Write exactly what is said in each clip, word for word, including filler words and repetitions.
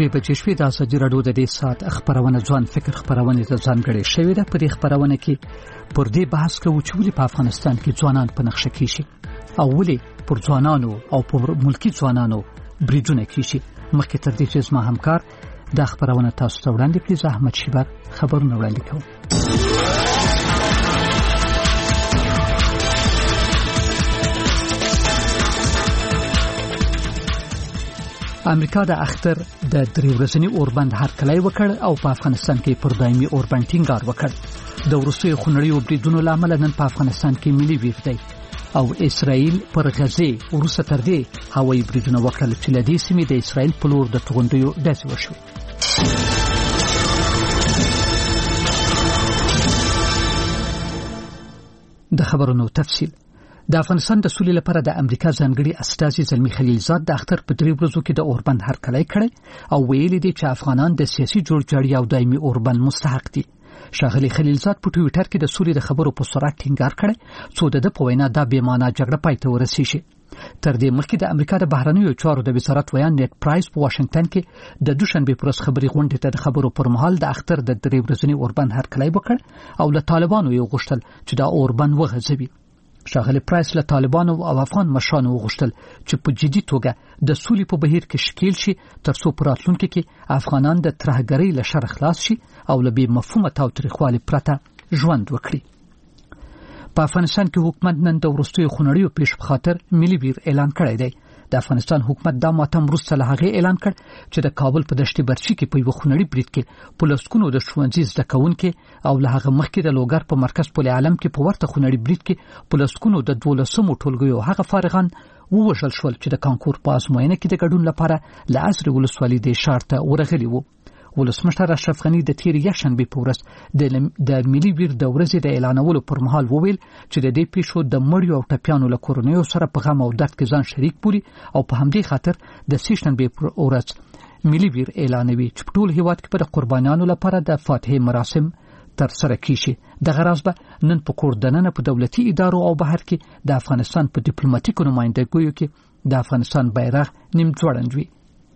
درې بجې شوې. د ازادي راډیو د دې ساعت خبرونه ځوان فکر خبرونه ته ځانګړې شوې ده. په دې خبرونه کې پر دې بحث کوو چې ولې په افغانستان کې ځوانان په نقشه کې شي او ولې پر ځوانانو او پر ملکی ځوانانو بریدونه کیږي. مخکې تر دې چې زما همکار دا خبرونه تاسو ته وړاندې کړي، زه احمد شیبر خبرونه وړاندې کوم. امریکا د اختر د درې ورځني اوربند هرکلی وکړ او په افغانستان کې پر دایمي اوربند ټینګار وکړ. د وروستیو خونړیو بریدونو له امله نن په افغانستان کې ملي ویښ دی او اسرائیل پر غزه وروسته تر دې هوایي بریدونه وکړل چې له دې سیمې د اسرائیل په لور د توغندیو ډزې وشو. د خبرونو تفصیل. د افغانستان د سولې لپاره د امریکا ځانګړي استازي زلمی خلیلزاد د اختر په درې ورځو کې د اوربند هرکلی کړی او ویلي دی چې افغانان د سیاسي جوړجاړي او دایمي اوربند مستحق دي. ښاغلي خلیلزاد په ټویټر کې د سولې د خبرو په سرعت ټینګار کړی څو د په وینا دا بې معنا جګړه پای ته ورسیږي. تر دې مخکې د امریکا د بهرنیو چارو د وزارت ویان نیټ پرایس په واشنگټن کې د دوشنبه پر ورځ خبري غونډې ته د خبرو پر مهال د اختر د درې ورځني اوربند هرکلی وکړ او له طالبانو یې غوښتل چې دا اوربند وغځوي. ښاغلي پرایس له طالبانو او افغان مشرانو وغوښتل چې په جدي توګه د سولې په بهیر کې شکیل شي ترڅو په راتلونکي کې افغانان د ترهګرۍ له شر خلاص شي او له بې مفهومه تاوتریخوالي پرته ژوند وکړي. په افغانستان کې حکومت نن د وروستیو خونړیو پیښو په خاطر ملي ویر اعلان کړی دی. د افغانستان حکومت دا ماتم وروسته له هغې اعلان کړ چې د کابل په دشت برچي کې په یو خونړي برید کې په لسګونو د ښوونځي زده کوونکي او له هغه مخکې د لوګر په مرکز پل عالم کې په ورته خونړي برید کې په لسګونو د دولسمو ټولګیو هغه فارغان ووژل شول چې د کانکور په ازموینه کې د ګډون لپاره له عصر ولسوالۍ د ښار ته ورغلي وو. ولسمشر اشرف غنی د تیر یکشنبه په ورځ د ملي ویر د ورځې د اعلانولو پر مهال وویل چې د دې پیښو د مړیو او ټپیانو له کورنیو سره په غم او درد کې ځان شریک بولي او په همدې خاطر د سیشنبه پر ورځ ملي ویر اعلانوي چې په ټول هیواد کې په قربانیانو لپاره د فاتحه مراسم تر سره کیږي. د غراز به نن په کوردننه په دولتي ادارو او بهر کې د افغانستان په ډیپلوماټیکو نمائندګیو کې د افغانستان بیرغ نیم ځوړند وي.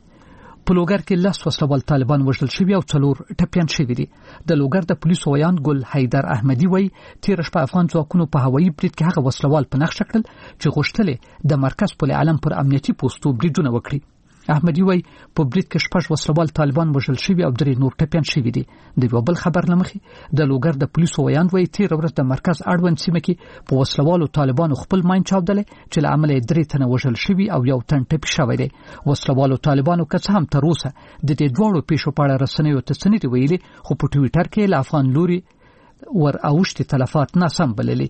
په لوګر کې لاس وسلوال طالبان وژل شوي او څلور ټپیان شوي دي. د لوګر د پولیسو ویان ګل حیدر احمدي وایي تیر شپه افغان ځواکونو په هوایي برید کې هغه وسلوال په نقشه کړل چې غوښتل د مرکز پل عالم پر امنیتي پوسټو بریدونه وکړي. احمدي وایي په برید کې شپږ وسلوال طالبان وژل شوي او درې نور ټپیان شوي دي. د یو بل خبر لمخې د لوګر د پولیسو ویان وایي تیر ورځ د مرکز اړوند سیمه کې په وسلوالو طالبانو خپل ماین چاودلې چې له امله درې تنه وژل شوي او یو تن ټپي شوی دی. وسلوالو طالبانو که څه هم تر اوسه د دې دواړو پیښو په اړه رسنیو ته څه نه دي ویلي، خو په ټویټر کې له افغان لوري ور اوښتي تلفات ناسم بللي.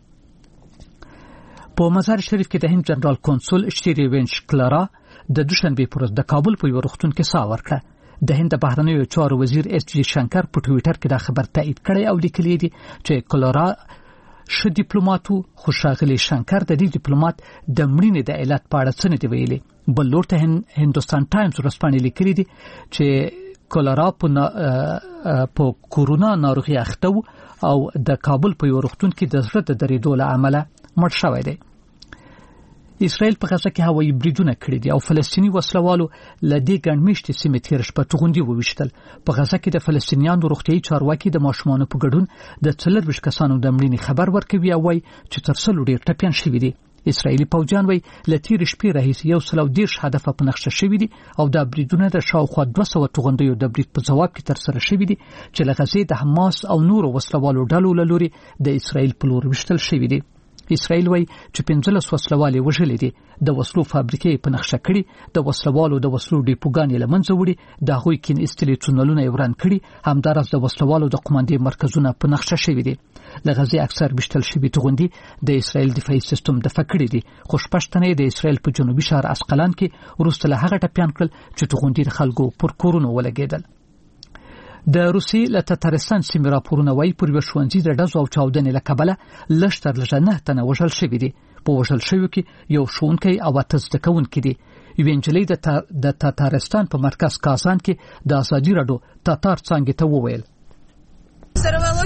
په مزار شریف کې د هند جنرال کونسل شتيري وینش کلارا د دوشنبه پر ورځ د کابل په یو روغتون کې ساه ورکړه. د هند بهرنیو چارو وزیر اس جی شنکر په ټویټر کې دا خبر تایید کړی او لیکلی دی چې کلارا ښه ډیپلوماټ و، خو ښاغلی شنکر د دې ډیپلوماټ د مړینې د علت په اړه څه نه دی ویلي. بل لور ته هندوستان ټایمز ورځپاڼې لیکلي دي چې کلارا په کورونا ناروغي اخته و او د کابل په یو روغتون کې د زړه د درېدو له امله مړ شوی دی. اسرائیل په غزه کې هوایي بریدونه کړي دي او فلسطینی وسلوالو له دې ګڼمېشتې سیمې تیر شپه توغندي وویشتل. په غزه کې د فلسطینیانو روغتیایي چارواکي د ماشومانو په ګډون د څلورویشت کسانو د مړینې خبر ورکوي او وایي چې تر سلو ډېر ټپیان شوي دي. اسرائیلي پوځیان وایي له تېرې شپې راهیسې یو سل او دېرش هدفه په نقشه شوي دي او دا بریدونه د شاوخوا دوه سوه توغندیو د برید په ځواب کې ترسره شوي دي چې له غزې د حماس او نورو وسلوالو ډلو له لوري د اسرائیل په لور ویشتل شوي دي. اسرائیل وایي چې پنځلس وسلوال یې وژلي دي، د وسلو فابریکې په نقشه کړي، د وسلوالو د وسلو ډیپوګانې له منځه وړي، د هغوی کین ایستلي تونلونه یې وران کړي، همداراز د وسلوالو د قوماندې مرکزونه په نقشه شوي دي. له غزې اکثر ویشتل شوي توغندي د اسرائیل دفاعي سیستم دفع کړي دي، خو شپږ تنه د اسرائیل په جنوبي ښار اسقلان کې وروسته له هغه ټپیان کړل چې توغندي د خلکو پر کورونو ولګېدل. د روسیې له تتارستان سیمې راپورونه وایي پر یوه ښوونځي د ډزو او چاودنې له کبله لږ تر لږه نه تنه وژل شوي دي. په وژل شویو کې یو ښوونکی او اته زده کوونکي دي. یوې نجلۍ د تتارستان په مرکز کازان کې د ازادي راډیو تاتار څانګې ته وویل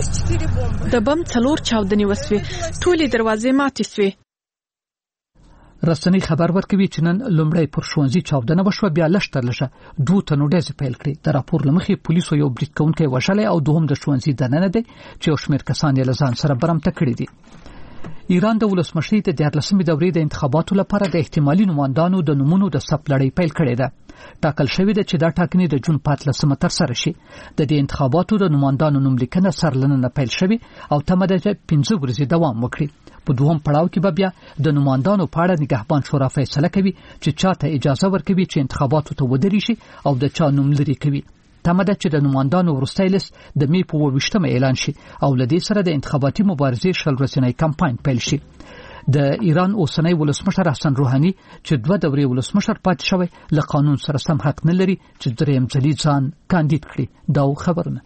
د بم څلور چاودنې وسوې، ټولې دروازې ماتې سوې. رسنۍ خبر ورکوي چې نن لومړی پر ښوونځي چاودنه وشوه، بیا لږ تر لږه دوه تنو ډزې پیل کړې. د راپور له مخې پولیسو یو برید کوونکی وژلی او دوهم د ښوونځي دننه دی چې یو شمېر کسان یې له ځان سره برمته کړي دي. ایران د ولسمشرۍ د دیارلسمې دورې د انتخاباتو لپاره د احتمالي نوماندانو د نومونو د ثبت لړۍ پیل کړې ده. ټاکل شوې ده چې دا ټاکنې د جون په اتلسمه ترسره شي. د دې انتخاباتو د نوماندانو نوملیکنه سرلننه پیل شوې او تمه ده چې پنځه ورځې دوام وکړي. په دوهم پړاو کې به بیا د نوماندانو په اړه نگهبان شورا فیصله کوي چې چاته اجازه ورکوي چې انتخاباتو ته ودرېږي شي او د چا نوم لري کوي. تمه ده چې د نوماندانو وروستی لیست د مې په اووه ویشتمه اعلان شي او له دې سره د انتخاباتي مبارزې شل ورځنی کمپاین پیل شي. د ایران اوسنی ولسمشر حسن روحاني چې دوه دورې ولسمشر پاتې شوی له قانون سره سم حق نه لري چې دریم ځلې ځان کاندید کړي. دا خبرونه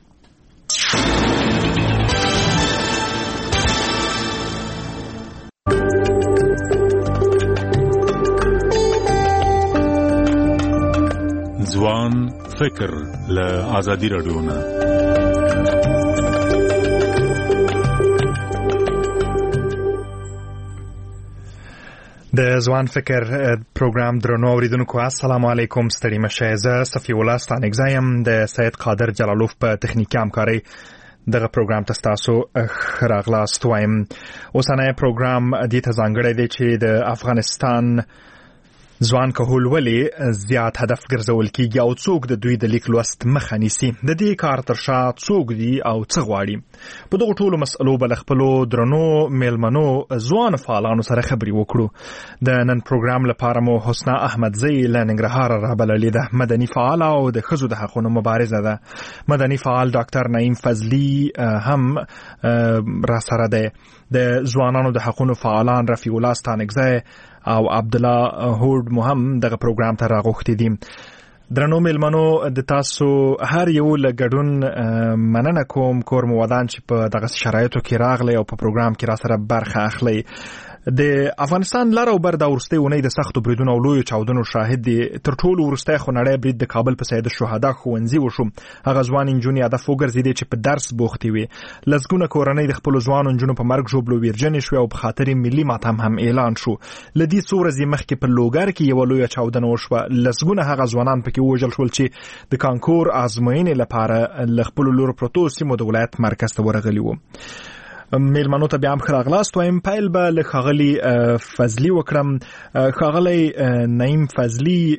ځوان فکر له آزادي رادیو نه. د ځوان فکر پروګرام درنو اوریدونکو السلام علیکم. ستړي مشه. زه صفی الله ستانکزی یم. د سید قادر جلالوف په تخنیکي همکارۍ دغه پروګرام ته تاسو راغلاست وایم. اوسنی پروګرام دې ته ځانګړی دی چې د افغانستان ځوان کهول ولی زیات هدف ګرځول کیږي او څوک د دوی د لیک لوست مخه نیسي. د دې کار تر شا څوک دي او څه غواړي. په دغه ټولو مسئلو بل خپلو درنو میلمنو ځوان فعالانو سره خبرې وکړو. د نن پروګرام لپاره مو حسنا احمدزی له ننګرهار رابللې ده. مدني فعال او د ښځو د حقونو مبارزه ده. مدني فعال ډاکټر نعیم فضلی هم را سره ده. د ځوانانو د حقونو فعالان رفیع الله ستانکزی او عبد الله هوډ مهم دغه پروګرام ته راغوښتي دي. درنو میلمنو د تاسو هر یو له ګډون مننه کوم. کور مو ودان چې په دغه شرایطو کې راغلی او په پروګرام کې را سره برخه اخلي. د افغانستان لر او بر د ورستۍ اونۍ د سختو بریدونو او لویو چاودنو شاهد دي. تر ټولو وروستی خونړی برید د کابل په سید الشهدا ښوونځي وشو. هغه ځوان نجونې هدف وګرځېدې چې په درس بوختې وې. لسګونه کورنۍ د خپلو ځوانو نجونو په مرګ ژوبلو ویرجنې شوې او په خاطر ملي ماتم هم اعلان شو. له دې څو ورځې مخکې په لوګر کې یوه لویه چاودنه وشوه. لسګونه هغه ځوانان پکې ووژل شول چې د کانکور ازموینې لپاره له خپلو لورو پرتو سیمو د ولایت مرکز ته ورغلي وو. میلمنو ته بیا هم ښه راغلاست وایم. پیل به له ښاغلي فضلي وکړم. ښاغلی نعیم فضلي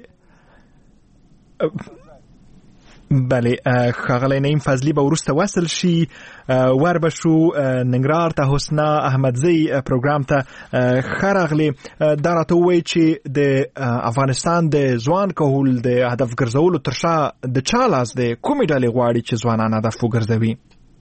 بله ښاغلی نعیم فضلي به وروسته وصل شي. ور به شو ننګرهار ته. حسنا احمدزی پروګرام ته ښه راغلې. دا راته ووایي چې د افغانستان د ځوان کهول د هدف ګرځولو تر شا د چا لاس دی؟ کومې ډلې غواړي چې ځوانان هدف وګرځوي؟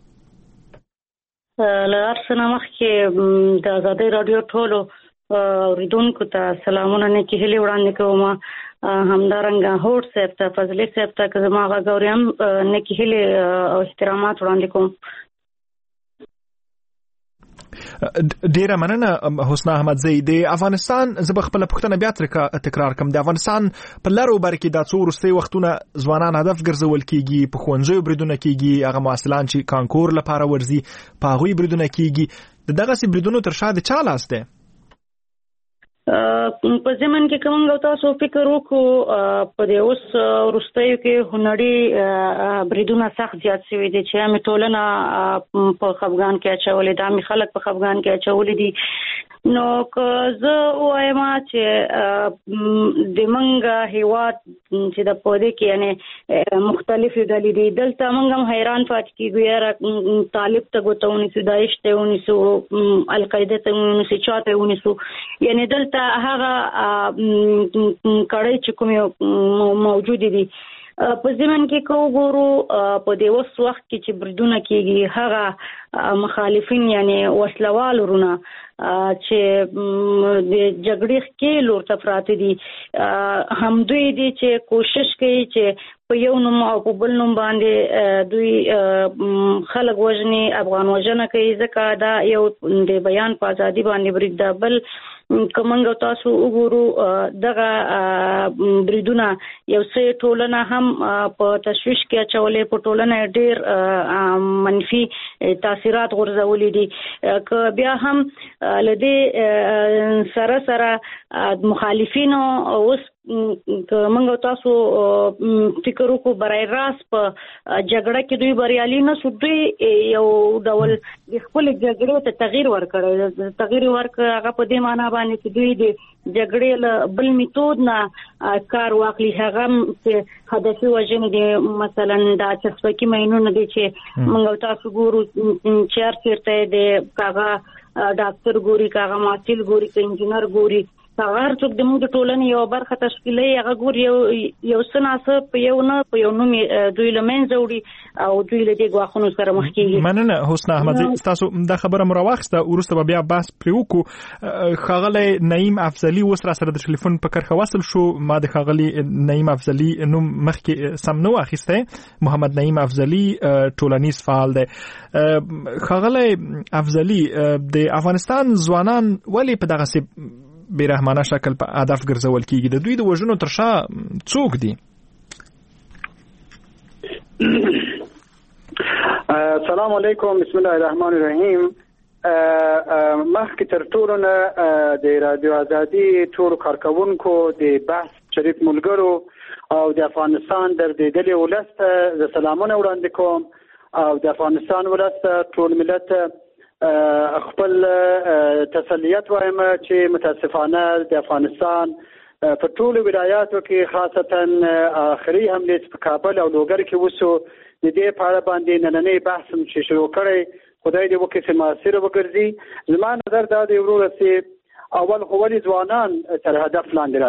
له هر څه نه مخکې د ازادۍ راډیو ټولو اوریدونکو ته سلامونه نیکې هیلې وړاندې کوم. همدارنګه هوډ صاحب ته، فضلي صاحب ته که زما غږ اوري هم نیکې هیلې او احترامات وړاندې کوم. ډیره مننه حسنا احمدزی. د افغانستان زه به خپله پوښتنه بیا تکرار کړم. د افغانستان په لر او بر کې دا څو وروستي وختونه ځوانان هدف ګرځول کیږي. په ښوونځیو بریدونه کیږي. هغه محصلان چې کانکور لپاره ورځي په هغوی بریدونه کیږي. د دغسې بریدونو تر شا د چا لاس دی؟ په ضمن کې کوم غو تاسو فکر وکړو په دې اوس وروستیو کې هنري بریدونه سخت زیات شوي دي چې هم ټولنه په خفګان کې اچولې ده، هم خلک په خفګان کې اچولې دي. نو که زه وایم چې د منګه هیواد چې د پوده کې یعنی مختلفې ډلې دي، دلته موږ هم حیران پاتې کیږو یاره طالب ته ګوتونی سو، داعش ته ونیسو، القاعده ته ونیسو، چاته ونیسو. یعنی دلته هغه کړي چې کوم موجود دي. په ځمن کې کو ګورو په دې وس وخت کې چې بریدونه کیږي هغه مخالفین یعنی وسلوال ورونه چې د جګړې کې لور ته پراته دي، هم دوی دي چې کوشش کوي چې په یو نوم او په بل نوم باندې دوی خلک وژني، افغان وژنه کوي. ځکه دا یو د بیان په ازادي باندې برید ده. بل کومنګ تاسو وګورو دغه بریدونه یو څه ټولنه هم په تشویش کې اچولې، په ټولنه ډېر منفي تاثیر تاثیرات غورځولې دي که بیا هم لدې سره سره مخالفینو اوس موږ تاسو فکر وکړو برای راست په جګړه کې دوی بریالي نه شو دوی یو ډول د خپل جګړې ته تغییر ورکړ تغییر ورکړ هغه په دې معنی باندې چې دوی د جګړې له بل میتود نه کار واخلي هغه چې هدفي وژنې دي مثلا د چسپکي ماینونه دي چې موږ تاسو ګورو چیر چیرته د کاغه ډاکټر ګوري کاغه ماچیل ګوري که انجینر ګوري هر څوک د موږ د ټولنې یو برخه تشکیلوي هغه ګور یو یو څه ناڅه په یو نه په یو نوم دوی له منځه وړي او دوی له دې ګواښونو سره مخ کېږي. مننه حسنا احمدزی تاسو دا خبره مو راواخیسته وروسته به بیا بحث پرې وکړو. ښاغلی نعیم افضلي اوس را سره د ټلیفون په کرښه وصل شو. ما د ښاغلي نعیم افضلي نوم مخکې سم نه واخیستی. محمد نعیم افضلي ټولنیز فعال دی. ښاغلی افضلي د افغانستان ځوانان ولې په دغسې بیرحمانه شکل په هدف ګرځول کیږي؟ د دوی د وژنو تر شا څوک دي؟ السلام علیکم، بسم الله الرحمن الرحیم. مخکې تر ټولو نه د رادیو ازادي ټولو کارکوونکو د بحث شریک ملګرو او د افغانستان دردېدلي ولس ته زه سلامونه وړاندې کوم او د افغانستان ولس ته ټول ملت خپل تسلیت وایم چې متاسفانه د افغانستان په ټولو ولایاتو کې خاصتا آخري حمله په کابل او لوګر کې وسو د دې په اړه باندې نننی بحث چې شروع کړی خدای دې وکړي چې موثر وګرځي. زما نظر دا دی ورور چې اول خو ولې ځوانان تر هدف لاندې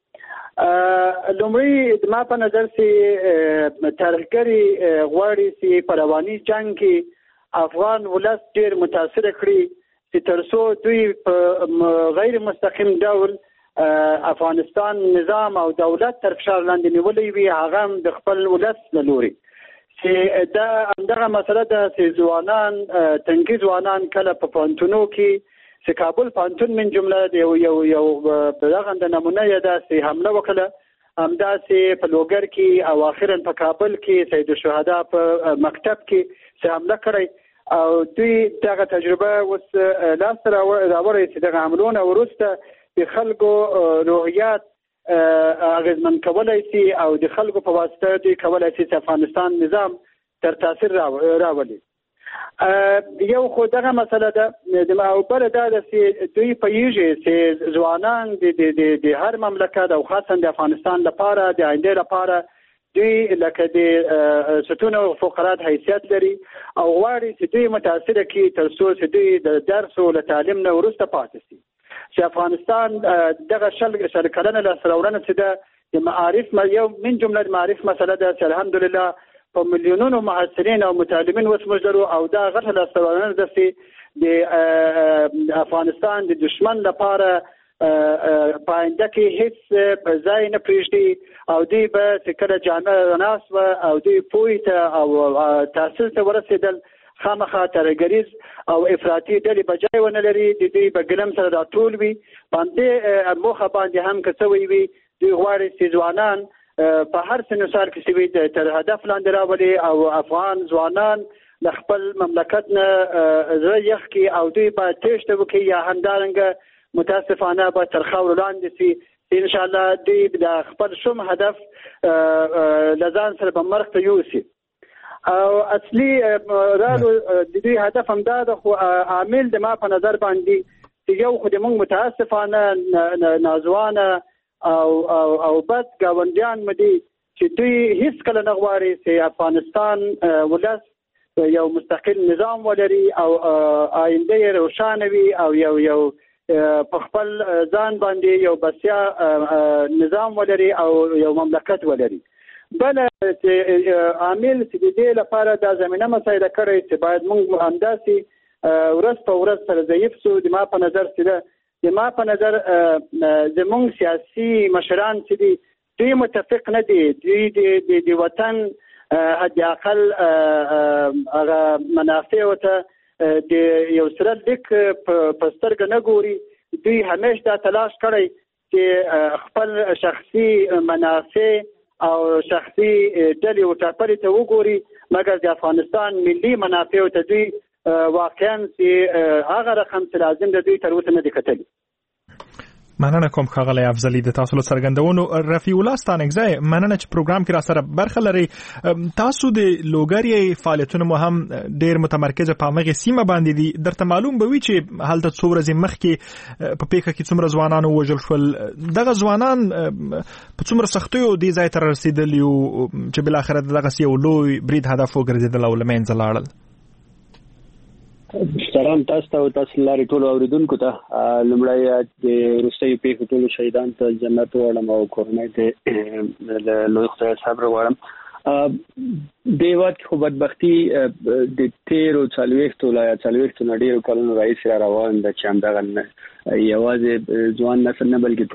راځي. لومړی ما په نظر چې ترهګري غواړي چې په رواني جنگ کې افغان ولس ډیر متاثر کړي چې ترڅو دوی په غیر مستقیم ډول افغانستان نظام او دولت تر فشار لاندې نیولې وي هغه د خپل ولس له لوري چې دا همدغه مسله ده چې ځوانان تنکي ځوانان کله په پوهنتونو کې چې کابل پوهنتون من جمله یو یو یو دغه د نمونه یې ده چې حمله وکړه همداسې په لوګر کې او اخیرا په کابل کې سید الشهدا په مکتب کې چې حمله کړی او دوی دغه تجربه اوس لاس راوړی چې دغه حملونه وروسته د خلکو روحیات اغېزمن کولی شي او د خلکو په واسطه دوی کولی شي چې افغانستان نظام تر تاثیر راولي. یو خو دغه مسله ده او بله دا ده چې دوی پوهېږي چې ځوانان د هر مملکت او خاصا د افغانستان لپاره د آینده لپاره دوی لکه د ستونو فقرات حیثیت لري او غواړي چې دوی متاثره کړي تر څو چې دوی د درس او له تعلیم نه وروسته پاتې شي. چې افغانستان دغه شل شل کلنه لاسته راوړنه چې ده د معارف یو من جمله معارف مسله ده چې الحمدلله په میلیونونو محصلین او متعلمین اوس موږ لرو او دا غټه لاسته راوړنه ده چې د افغانستان د دشمن لپاره په آینده کې هیڅ په ځای نه پرېږدي او دوی به چې کله جامعه ناس و او دوی پوهې ته او تحصیل ته ورسېدل خامخا ترهګریز او افراطي ډلې به ځای ونه لري د دوی به ګلم سره دا ټول وي باندې موخه باندې هم که څه وي دوی غواړي چې ځوانان په هر سنوسار کې چې تر هدف لاندې راولي او افغان ځوانان د خپل مملکت نه زړه یخ کړي او دوی به تېښته وکړي یا همدارنګه متاسفانه به تر خاورو لاندې شي ان شاء الله دوی د خپل شوم هدف لزان سره به مرګ ته یوسي. او اصلي رالو د دوی هدف همدا ده خو عامل د ما په نظر باندې چې یو خو د موږ متاسفانه نازوانه او او او بد ګاونډیان مدي چې دوی هیڅ کله نه غواړي چې افغانستان ولس یو مستقل نظام ولري او آینده یې روښانه وي او یو یو په خپل ځان باندې یو بسیا نظام ولري او یو مملکت ولري. بل عامل چې د دې لپاره د زمينه مسایده کړی چې باید موږ همداسې ورځ په ورځ سره ضعیف سو. د ما په نظر چې د ما په نظر زموږ سیاسي مشران چې دي دوی متفق نه دي. دوی د وطن حد اقل هغه منافع ته د یو سره لیک په سترګه نه ګوري. دوی همیشه دا تلاش کړی چې خپل شخصي منافع او شخصي ډلې او ټاپرې ته وګوري مګر د افغانستان ملي منافع ته دوی واقعا چې هغه رقم چې لازم د دوی تر اوسه نه دي کتلي. مننه کوم ښاغلی افضلي د تاسو له څرګندونو. رفیع الله ستانکزی، مننه چې پروګرام کې را سره برخه لري. تاسو د لوګریې فعالیتونه مو هم ډېر متمرکزه په همغې سیمه باندې دي. درته معلوم به وي چې هلته څو ورځې مخکې په پیښه کې څومره ځوانان ووژل شول. دغه ځوانان په څومره سختیو دې ځای ته رسېدلي وو چې بالاخره دغسې یو لوی برید هدف وګرځېدل او له منځه لاړل؟ سلام تاسو ته او تاسو لارې ټولو اوریدونکو ته. لومړی د وروستیو پیښو ټولو شهیدانو ته جنت وغواړم او کورنۍ ته له لوی خدای صبر وغواړم. د هېواد کې خو بدبختي د تېرو څلوېښتو لا څلوېښتو نه ډېرو کلونو راهیسې را روان ده چې همدغه یوازې ځوان نسل نه بلکې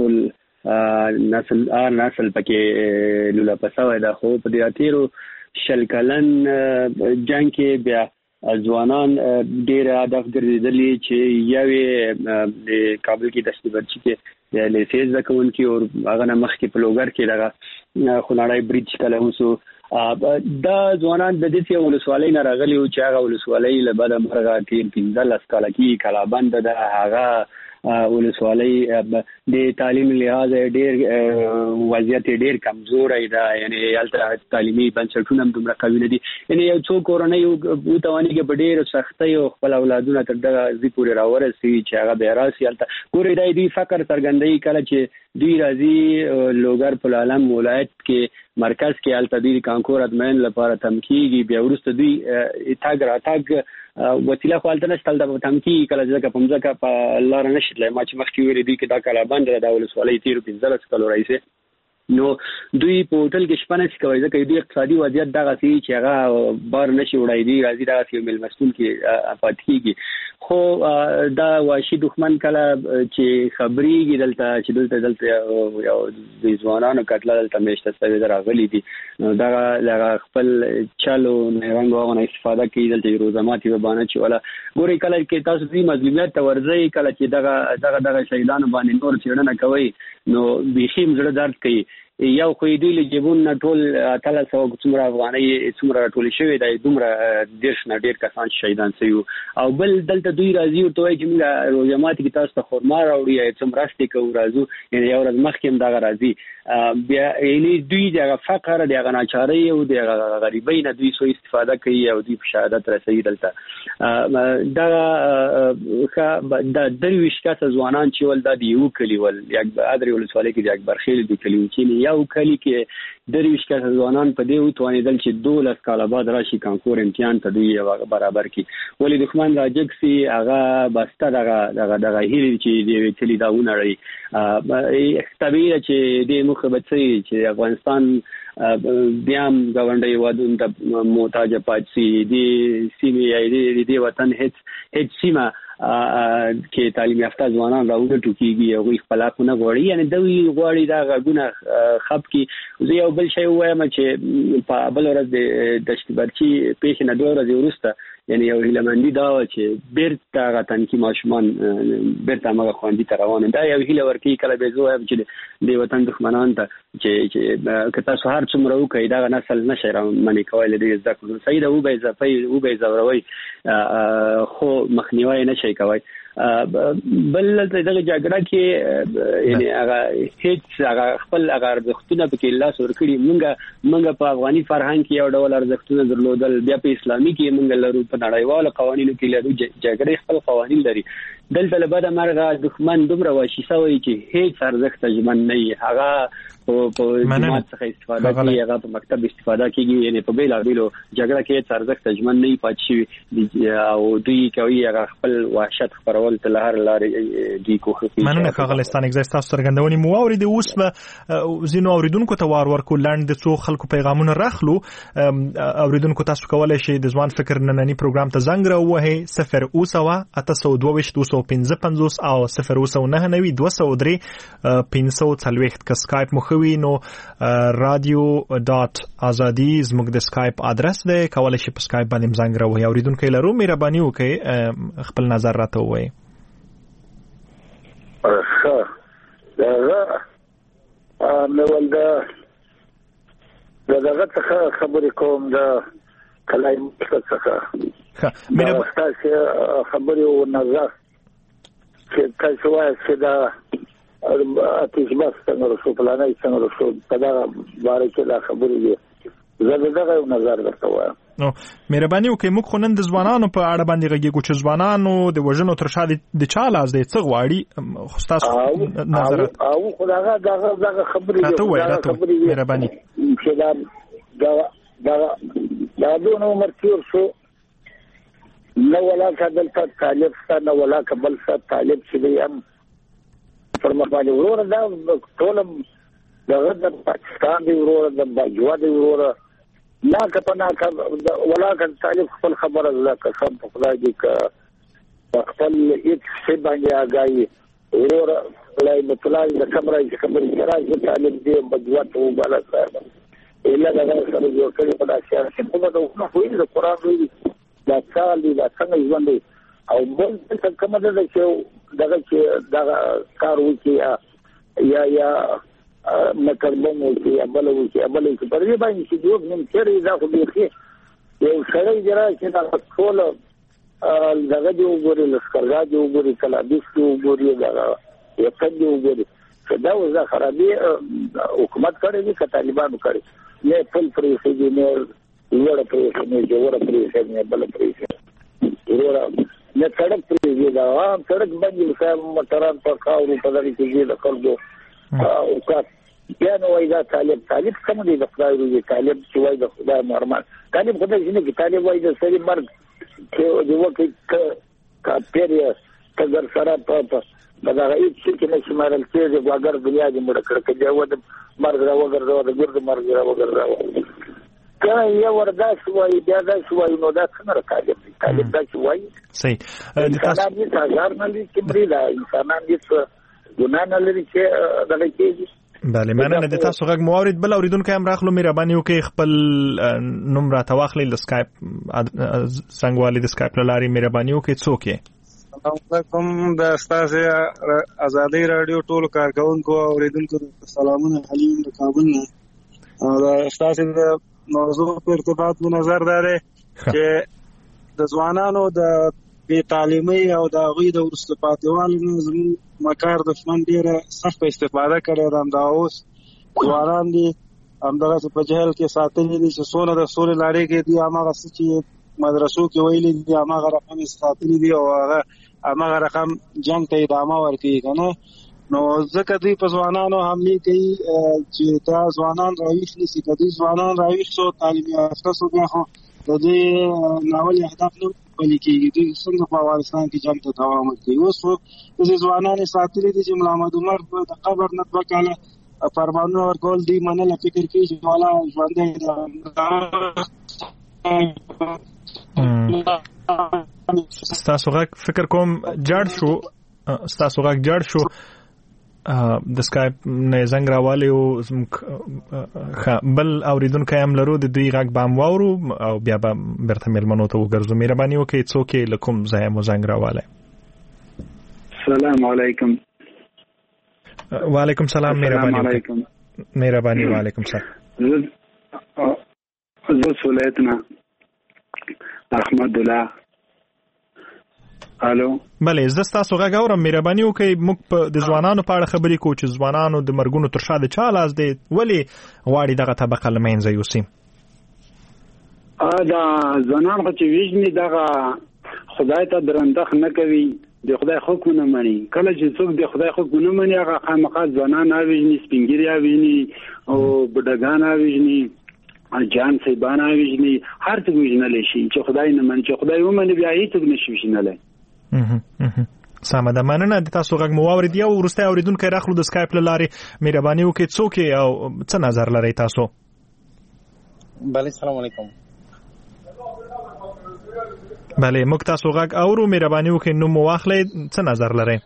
ټول نسل هر نسل پکې لولاپه شوی ده. خو په دې تېرو شل کلن جنګ کې بیا ځوانان ډېر هدف ګرځېدلي چې یوې د کابل کې دشت برچي کې لیسې زده کوونکي او هغه نه مخکې په لوګر کې دغه خونړی برید چې کله وسو دا ځوانان د دې یو ولسوالۍ نه راغلي وو چې هغه ولسوالۍ له بده مرغه تېر پنځلس کاله کې کلابند ده. هغه ولسوالۍ د تعلیم لحاظ ډېر وضعیت ډېر کمزوری ده، یعنی هلته تعلیمي بنسټونه هم دومره قوي نه دي. یعنی یو څو کورنۍ وتوانېږي په ډېرو سختیو خپل اولادونه تر دغه ځای پورې راورسوي چې هغه بیا راسي هلته. ګورئ دا دوی فقر څرګندوي کله چې دوی راځي لوګر په العالم ولایت کې مرکز کې هلته دوی کانکور ادمین لپاره تم کېږي. بیا وروسته دوی تګ راتګ وسیله خو هلته نشته، هلته تم کېږي کله ځکه په مځکه په لاره نشي تللی. ما چې مخکې ویلې دوی کې دا کلابند ده، دا ولسوالۍ تېرو پنځلس کالو راهیسې. نو دوی په هوټل کې شپه نشي کولی ځکه دوی اقتصادي وضعیت دغسې چې هغه بار نشي وړی. دوی راځي دغسې یو مېلمستون کې پاتې کېږي. خو دا وحشي دښمن کله چې خبرېږي دلته چې دلته دلته یو د ځوانانو کتله دلته میشته سوي ده راغلي دي، نو دغه دغه خپل چل او نیرنګ هغه نه استفاده کوي. دلته روزمات یوه بهانه چې ولا ګورئ کله کې تاسو دوی مظلومیت ته ورځئ، کله چې دغه دغه دغه شهیدانو باندې نور څېړنه کوئ نو بیخي زړه درد کوي. یو خو دوی له جیبونو نه ټول اتلس سوه څومره افغانۍ څومره راټولې شوې ده، دومره دېرش نه ډېر کسان شهیدان شوي. او بل دلته دوی راځي ورته وایي چې موږ روژه ماتي کې تاسو ته خرما راوړي یا څه مرستې کوو راځو، یعنې یو ورځ مخکې هم دغه راځي. بیا یعنې دوی د هغه فقر د هغه ناچارۍ او د هغه غریبۍ نه دوی سو استفاده کوي او دوی په شهادت رسوي. دلته دغه د درویشت کسه ځوانان چې ول دا د یو کلي ول ادرې ولسوالۍ کې د اکبرخیل د کلي چې یو کلي کې درویشت کسه ځوانان په دې وتوانېدل چې دولس کاله بعد راشي کانکور امتحان ته دوی برابر کړي. ولې دښمن راجګ سي هغه بسته دغه دغه دغه هیلې چې د یوې کلي دا ونړوي. طبیعي چې دې موخه به څه وي چې افغانستان بیا هم ګاونډي هېوادونو ته محتاجه پاتې سي. دې سیمې یا دې وطن هېڅ هېڅ سیمه کې تعلیم یافته ځوانان راوګټو کېږي، هغوی خپل حقونه غواړي، یعنې دوی غواړي دا غږونه خپ کړي. زه یو بل شی ووایم چې په بله ورځ د دشت برچي پیښې نه دوه ورځې وروسته یعنې یو هیلهمندي دا وه چې بېرته هغه تنکي ماشومان بېرته همغه ښوونځي ته روان. دا یو هیله ورکوي. کله به زه وایم چې د وطن دښمنانو ته چې چې که تاسو هر څومره وکړئ دغه نسل نشئ رامنې کوی له دې زده کړو. صحیح ده وبه یې ځپئ وبه یې ځوروئ خو مخنیوی یې نشئ کوی. بل دغه جګړه کې یعنې هغه هېڅ هغه خپل هغه ارزښتونه پکې لاس ورکړي. مونږ مونږ په افغاني فرهنګ کې یو ډول ارزښتونه درلودل، بیا په اسلامي کې مونږ لرو، په نړیوالو قوانینو کې لرو. جګړې خپل قوانین لري. دلته له بده مرغه دښمن دومره وحشي شوی چې هېڅ ارزښت ژمن نه وي. هغه په جماعت څخه استفاده کوي، هغه په مکتب استفاده کېږي، یعنې په بېلابېلو جګړه کې هېڅ ارزښت ژمن نه وي پاتې شوي او دوی کوي هغه خپل وحشت خپرول ته له هرې لارې دوی کوښښ کوي. مننه ښاغلی ستانکزی، ستاسو څرګندونې مو واورېدې. اوس به ځینو اورېدونکو ته وار ورکړو لنډ د څو خلکو پیغامونه راخلو. اورېدونکو تاسو کولی شئ د ځوان فکر ننني پروګرام ته زنګ راووهئ صفر اوه سوه اته سوه دوه ویشت دوه سوه پنځه پنځوس او صفر اوه سوه نهه نوي دوه سوه درې پنځه سوه څلوېښت. که سکایپ مو ښه وي نو رادیو ډاټ ازادي زموږ د سکایپ ادرس دی، کولی شئ په سکایپ باندې زنګ راووهئ. اورېدونکی لرو، مهرباني وکړئ خپل نظر راته ووایئ. ښه دغه مې ول د دغه څخه خبرې کوم د کلای مختصه ښه مې تاسو خبرې او نظر چې تاسو وایي چې دا اتیش بس څنګه شو پلانای څنګه شو په دا باره کې دا خبرې دي زه دغه نظر درته وایم. نو مهرباني وکړئ موږ خو نن د ځوانانو په اړه باندې غږیږو چې ځوانانو د وژنو تر شا د چا لاس دی څه غواړي خو ستاسو نظر او خو دغه دغه دغه خبرې راته وایي راته مهرباني چې دا دا دا دا دونه عمر تیر شو نو ولا کدل ته طالب څه نو ولا قبل څه طالب چې دی هم پر مخ باندې ورور دا ټول دغه د پاکستان دی ورور د باجوا دی ورور لا کپنا ولا کن طالب خپل خبر الله قسم په خدای دی ک خپل هیڅ څه باندې آگاهی ورور لای مطلع د کمره چې خبر راځي طالب دی باجوا ته وباله صاحب اله دا سره یو کلی په داسې چې په دغه خو د قران دی دا څال دی دا څنګه ژوند دی او بل څه کومه ده چې دغه چې دغه کار وکي یا یا مکربم وکي یا بل وکي بل وکي په دې باندې چې یو نیم چیرې دا خو دی یو سړی جرا چې دا ټول دغه دی وګوري لسکرګا دی وګوري کلابیس دی وګوري دا یو څنګه وګوري چې دا وزه خرابي حکومت کړی دی که طالبانو کړی نه پل پرې دی نه وړ پرې نه جوړ پرې نه بل پرې ورور نه سړک پرې دی دا عام سړک باندې صاحب موټران په کاورو په دغه کې دی خلکو او کا بیا نو وای دا طالب طالب کوم دی د خدای روزي طالب چې وای د خدای نورمال طالب خدای چې نه طالب وای د سړي مرګ چې د وکي کا پیریه کګر سره په دا هیڅ چې نه شمارل کېږي واګر دنیا دې مړ کړ کې دا ود مرګ را وګر دا د ګرد مرګ را وګر را کله یو ورداش وای بیا دا شوای نو دا څنګه طالب طالب دا شوای صحیح د تاسو د هزار نه لري کبري دا انسانان دې ګنا نه لري چې دغه کېږي. بله مننه د تاسو غږ مورید بل اوریدونکو هم راخلو مهرباني وکړئ خپل نوم راته واخلئ د سکایپ څنګه والي د سکایپ لاري مهرباني وکړئ څوک یې؟ السلام علیکم د استاد ازادي رادیو ټول کارکونکو او اوریدونکو سلامونه حلیم د کابل نه او د استاد د موضوع په ارتباط په نظر داره چې د ځوانانو د بې تعلیمي او د غوی د ورسته پاتېوالو زمون مکار دښمن ډیره سخت استفاده کړې ده دا اوس ځوانان دي همدغه په جهل کې ساتلي دي چې څونه د سولې لارې کې دي هغه څه چې مدرسو کې ویلي دي هغه رقم ساتلي دي او هغه هغه رقم جنگ ته ادامه ورکوي کنه نو ځکه دوی په ځوانانو حمله کوي چې دا ځوانان راویښ نشي کدي ځوانان راویښ شو تعلیم یافته شو بیا خو د دې ناول اهداف نو ولې کېږي دوی څنګه په افغانستان کې جنگ ته دوام ورکوي اوس د ځوانانو ساتلي دي چې ملا محمد عمر د قبر نه دوه کاله فرمانونه ورکول دي منل فکر کوي چې والا ژوندې ستاسو غږ فکر کوم جړ شو ستاسو غږ جړ شو د سکایپ نه زنګ راوالی او بل اوریدونکو هم لرو د دوی غږ بام واورو او بیا به برته ملمنو ته وګرځو مهرباني وکړئ څوک یې له کوم ځایه مو زنګ راوالی؟ السلام علیکم. وعلیکم سلام. مهرباني وکړئ. مهرباني. وعلیکم سلام. زه ولایتنا احمد الله. الو بله زه ستاسو غږ اورم مهرباني وکړئ موږ په د ځوانانو په اړه خبرې کوو چې ځوانانو د مرګونو تر شا د چا لاس دی ولې غواړي دغه طبقه له منځه یوسي؟ دا ځوانان خو چې ویژني دغه خدای ته درندخ نه کوي د خدای حکم نه مني کله چې څوک د خدای حکم نه مني هغه خامخا ځوانان اویژني سپینګری اویژني او بډګان اویژني جان سیبان اویژني هر څه ویژنل شي چې خدای نه مني چې خدای ومني بیا هیڅ نشي ویژنلای. سمه ده مننه د تاسو غږ مو واورید یو وروستی اوریدونکی راخلو د سکایپ له لارې مهرباني وکړئ څوک یې او څه نظر لرئ تاسو؟ بله سلام علیکم. بله موږ تاسو غږ اورو مهرباني وکړئ نوم مو واخلئ څه نظر لرئ؟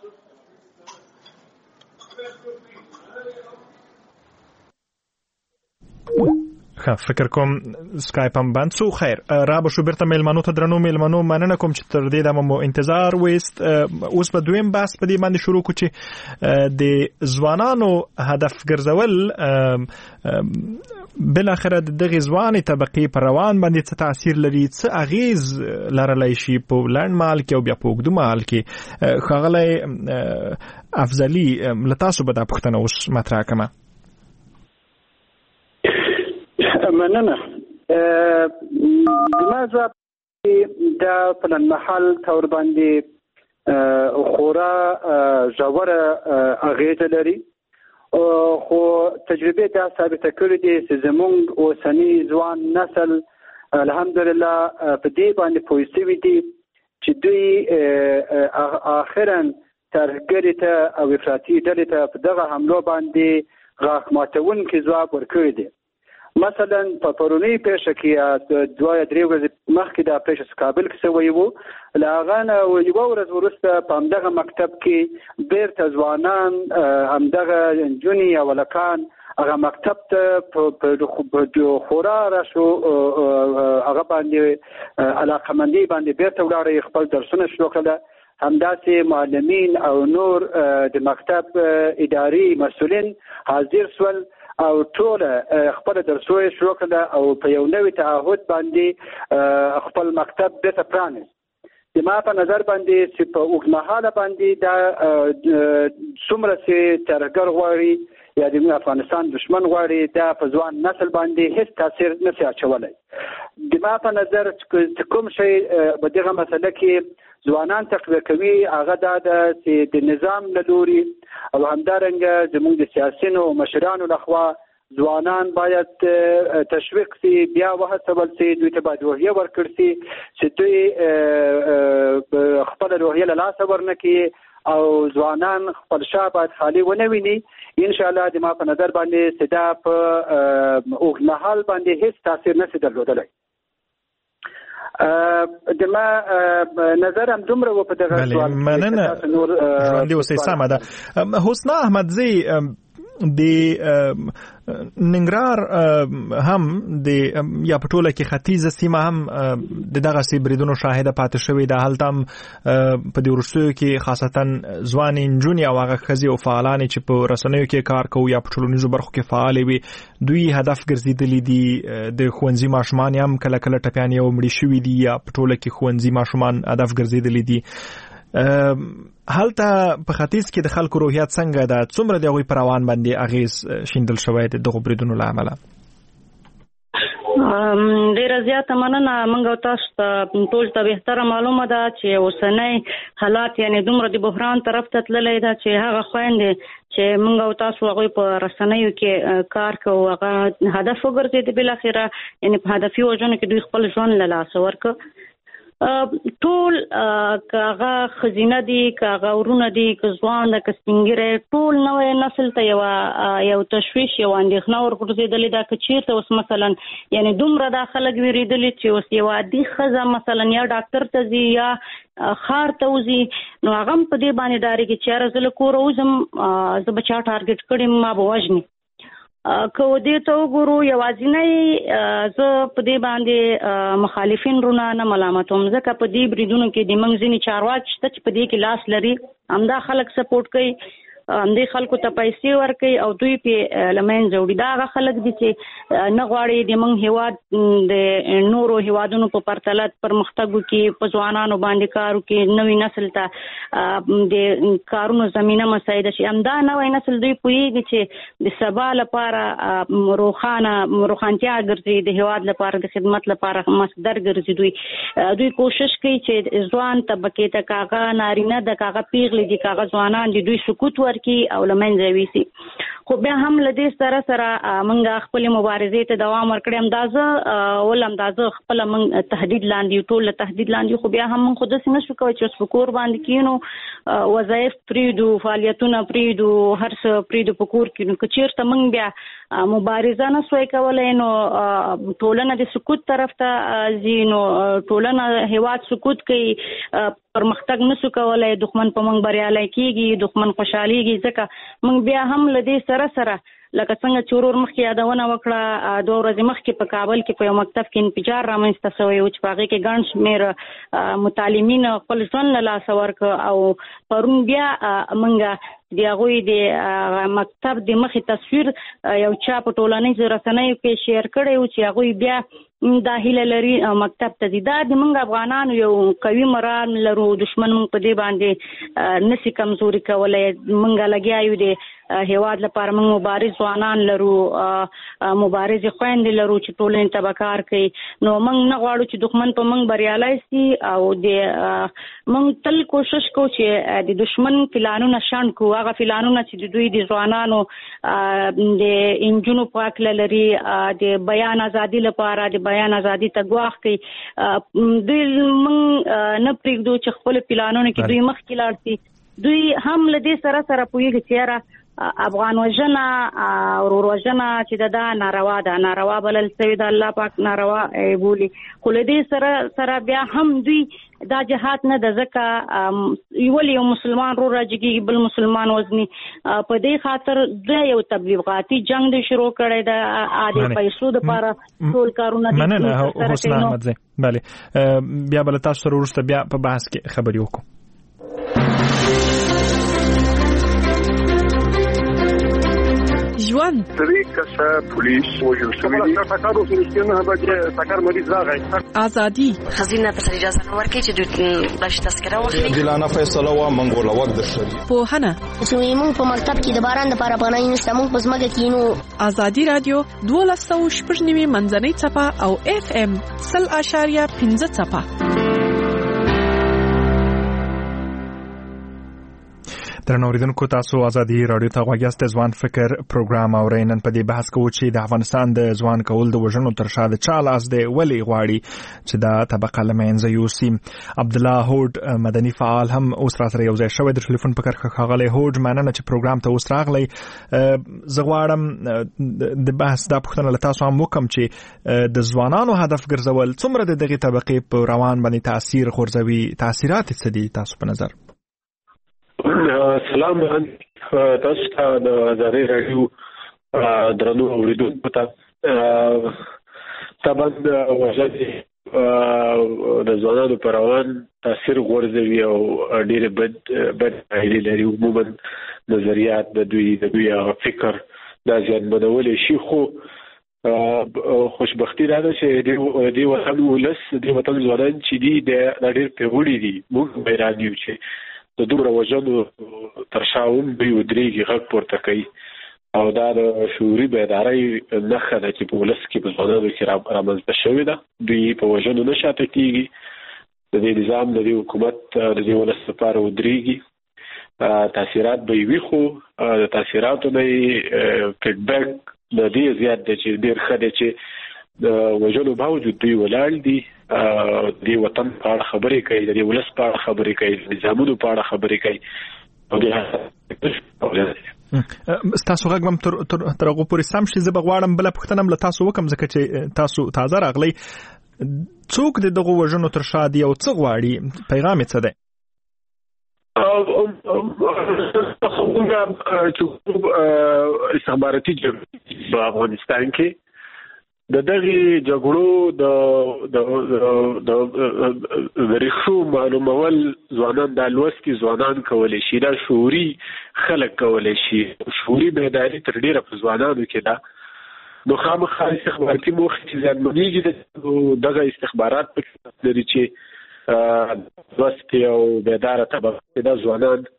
فکر کوم سکایپ هم بند شو. خیر را به شو بیرته میلمنو ته درنو میلمنو مننه کوم چې تر دې دمه مو انتظار وست. اوس به دویم بحث په دې باندې شروع کو چې د ځوانانو هدف ګرځول بل اخره دغه ځواني طبقه پر روان باندې څه تاثیر لري، څه اغیز لرلای شي په لنډ مال کې او بیا په اوږد مال کې. ښاغلی افضلي لتاسو به دا پوښتنه اوس مطرح کړم. مننه. لماذا دا په لنډ مهال تور باندې خورا ژوره اغیزه لري، خو تجربه دا ثابته کړې دي چې زموږ اوسنی ځوان نسل الحمدلله په دې باندې پوه شوي دي چې دوی اخرا ترهګرۍ ته او افراطي ډلې ته په دغه حملو باندې غاښ ماتونکي ځواب ورکړی دی. مثلا په پرونی پیښه کې دوه درې ورځې مخکې دا پیښه کابل کې شوې وه، له هغه نه یوه ورځ وروسته په همدغه مکتب کې بیرته ځوانان همدغه نجونې او هلکان هغه مکتب ته په خورا راشو هغه باندې علاقمندي باندې بیرته ولاړې، خپل درسونه شروع کړل. همداسې معلمین او نور د مکتب اداري مسؤلین حاضر سول او ټول خپل درسونه شروع کړل او په یو نوي تعهد باندې خپل مکتب بیرته پرانیست. د ما په نظر باندې چې په اوږدمهاله باندې دا څومره چې ترهګر غواړي یا د افغانستان دشمن غواړي، دا په ځوان نسل باندې هیڅ تاثیر نه شي اچولی. د ما په نظر چې کوم شی په دغه مسله کې ځوانان تقویه کوي هغه دا ده چې د نظام له لوري او همدارنګه زموږ د سیاسینو او مشرانو لخوا ځوانان باید تشویق سي، بیا وهڅول سي، دوی ته باید روحیه ورکړل سي چې دوی خپله روحیه له لاسه ورنکړي او ځوانان خپل شا باید خالي ونه ویني. انشاءالله د ما په نظر باندې چې دا په اوږدمهال باندې هیڅ تاثیر نشي درلودلی. د ما نظر هم دومره و په دغه سوال. مننه ژوندي اوسئ. سمه ده. حسنا احمدزی د ننګرهار هم د یا په ټوله کې ختیځه سیمه هم د دغسې بریدونو شاهده پاتې شوې ده. هلته هم په دې وروستیو کې خاصتا ځوانې نجونې او هغه ښځې او فعالانې چې په رسنیو کې کار کوي یا په ټولنیزو برخو کې فعالې وي، دوی هدف ګرځېدلي دي. د ښوونځي ماشومان هم کله کله ټپیانې او مړي شوي دي یا په ټوله کې ښوونځي ماشومان هدف ګرځېدلي دي. هلته په ختیځ کې د خلکو روحیات څنګه ده؟ څومره د هغوی پر روان باندې اغیز شیندل شوی د دغو بریدونو له امله؟ ډیره زیاته مننه. موږ او تاسو ته ټول ته بهتره معلومه ده چې اوسنی حالات یعنی دومره د بحران طرف ته تللی ده چې هغه خویندې چې موږ او تاسو هغوی په رسنیو کې کار کوو هغه هدف وګرځېدي، بالاخره یعنی په هدفي وژنو کې دوی خپل ژوند له لاسه ورکړ. ټول که هغه ښځینه دي، که هغه ورونه دي، که ځوان ده، که سپینګیری، ټول نوی نسل ته یوه یو تشویش یوه اندېښنه ورغورځېدلې ده که چېرته اوس مثلا یعنی دومره دا خلک وېرېدلي چې اوس یوه عادي ښځه مثلا یا ډاکټر ته ځي یا ښار ته وځي نو هغه هم په دې باندې ډارېږي چې یاره زه له کوره وځم زه به چا ټارګېټ کړې ما به وژني. که دې ته وګورو یوازینی زه په دې باندې مخالفین رونه نه ملامتوم، ځکه په دې بریدونو کې د موږ ځینې چارواکي شته چې په دې کې لاس لري، همدا خلک سپورټ کوي، همدې خلکو ته پیسې ورکوي او دوی پې له منځه وړي. دا هغه خلک دي چې نه غواړي د موږ هېواد د نورو هېوادونو په پرتله پرمختګ وکړي، په ځوانانو باندې کار وکړي، نوي نسل ته د کارونو زمینه مساعده شي. همدا نوی نسل دوی پوهېږي چې د سبا لپاره روښانه روښانتیا ګرځي، د هېواد لپاره د خدمت لپاره مصدر ګرځي. دوی دوی کوشش کوي چې ځوان طبقې ته که هغه نارینه ده، که هغه پیغلې دي، که هغه ځوانان دي، دوی سکوت ورکړي او له منځه ویسي. خو بیا هم له دې سره سره موږ خپلې مبارزې ته دوام ورکړی. همدازه ول همدازه خپله موږ تهدید لاندې ټول له تهدید لاندې، خو بیا هم موږ خو داسې نشو کوی چې اوس په کور باندې کښېنو، وظایف پرېږدو، فعالیتونه پرېږدو، هر څه پرېږدو په کور کې. نو که چېرته موږ بیا مبارزه نه سوی کولی نو ټولنه د سکوت طرف ته ځي، نو ټولنه هېواد سکوت کوي، پرمختګ نسو کولی، دښمن په موږ بریالی کېږي، دښمن خوشحالېږي. ځکه موږ بیا هم له دې سره سره لکه څنګه چې ورور مخکې یادونه وکړه، دوه ورځې مخکې په کابل کې په یو مکتب کې انفجار رامنځته شوی و چې په هغې کې ګڼ شمېر متعلمین خپل ژوند له لاسه ورکړ، او پرون بیا موږ د هغوی د مکتب د مخې تصویر یو چا په ټولنیزو رسنیو کې شیر کړی و چې هغوی بیا داخله لري مکتب ته ځي. دا د موږ افغانانو یو قوي مرام لرو، دشمن موږ په دې باندې نسی کمزوري کولای. موږ لګیا یو د هیواد لپاره، موږ مبارز ځوانان لرو، مبارز خويندې لرو چې ټولنې ته کار کوي. نو موږ نه غواړو چې دښمن په موږ بریالي سي، او د موږ تل کوشش کوو چې د دشمن پلانونه شنډ کوو. هغه پلانونه چې د دوی د ځوانانو د انجونو پاک لري، د بیان ازادي لپاره، د بیان ازادي ته ګواښ کوي، دوی موږ نه پرېږدو چې خپل پلانونه کې دوی مخکې لاړ شي. دوی هم له دې سره سره پوهېږي چې یاره افغان وژنه او ورور وژنه چې دا ناروا ده، ناروا بلل شوې ده، الله پاک ناروا بولي. خو له دې سره سره بیا هم دوی دا جهاد نه ده، ځکه یول یو مسلمان رو راجګي بل مسلمان وزني. په دې خاطر د یو تبلیغاتي جنگ دی شروع کړی د عادي پیسو د لپاره ټول کارونه دي. مننه حسن احمد زی. بله بیا بل تاسو سره ورسته بیا په بحث کې خبرې وکړو. ژوند درې کسه پولیس وژل شوي دي. سکارو فلسطینه به سکار مریض راغی. ازادي خزینه ته اجازه نه ورکړي چې دوی بلش تذکره واخلي. دلانه فیصله وا منګول وخت درشي. پوهنه چې موږ په مکتب کې د باران د لپاره پناه نشته، موږ په ځمکه کې نو. ازادي رادیو دوه سوه شپږ نوي منځنۍ څپه او اف ام سل اشاریه پنځه څپه. درنو اوریدونکو، تاسو ازادي رادیو ته غوږ یاست. ځوان فکر پروګرام اورئ. نن په دې بحث کوو چې د افغانستان د ځوان کول د وژنو تر شا د چا لاس دی، ولې غواړي چې دا طبقه له منځه یوسي. عبدالله هوډ مدني فعال هم اوس را سره یو ځای شوی د ټلیفون په کرښه. ښاغلی هوډ، مننه چې پروګرام ته اوس راغلی. زه غواړم د بحث دا پوښتنه له تاسو هم وکړم چې د ځوانانو هدف ګرځول څومره د دغې طبقې په روان باندې تاثیر غورځوي؟ تاثیرات څه دي تاسو په نظر؟ سلام تاسو ته د ازادي رادیو درنو اوریدونکو ته. طبعا وژنې د ځوانانو پر روان تاثیر غورځوي او ډېرې بد بد پایلې لري. عموما نظریات د دوی د دوی فکر دا زیانمنولی شي. خو خوشبختي دا ده چې دې وطن ولس دې وطن ځوانان چې دي دا ډېر پیاوړي دي. موږ حیران یو چې د دومره وژنو تر شا هم دوی ودرېږي، غږ پورته کوي، او دا د شعوري بیدارۍ نښه ده چې په ولس کې په ځوانانو کې رامنځته شوې ده. دوی په وژنو نه شاته کېږي، د دې نظام د دې حکومت د دې ولس لپاره ودرېږي. تاثیرات به یې وي، خو د تاثیراتو نه یې فیډبیک د دې زیات دی چې ډېر ښه دی چې د وژنو باوجود دوی ولاړ دي، د دې وطن په اړه خبرې کوي، د دې ولس په اړه خبرې کوي، د نظامونو په اړه خبرې کوي. ستاسو غږ هم تر هغو پورې سم شي. زه به غواړم بله پوښتنه هم له تاسو وکړم، ځکه چې تاسو تازه راغلی. څوک د دغو وژنو تر شا دي او څه غواړي؟ پیغام یې څه دی؟ استخباراتي جګړې په افغانستان کې د دغې جګړو د د ریښو معلومول ځوانان، دا لوستي ځوانان کولی شي، دا شعوري خلک کولی شي. شعوري بیداري تر ډېره په ځوانانو کې ده. نو خامخا استخباراتي موخې چې زیانمنېږي، دغه استخبارات پکې لري چې لوستي او بیداره طبقه دا ځوانان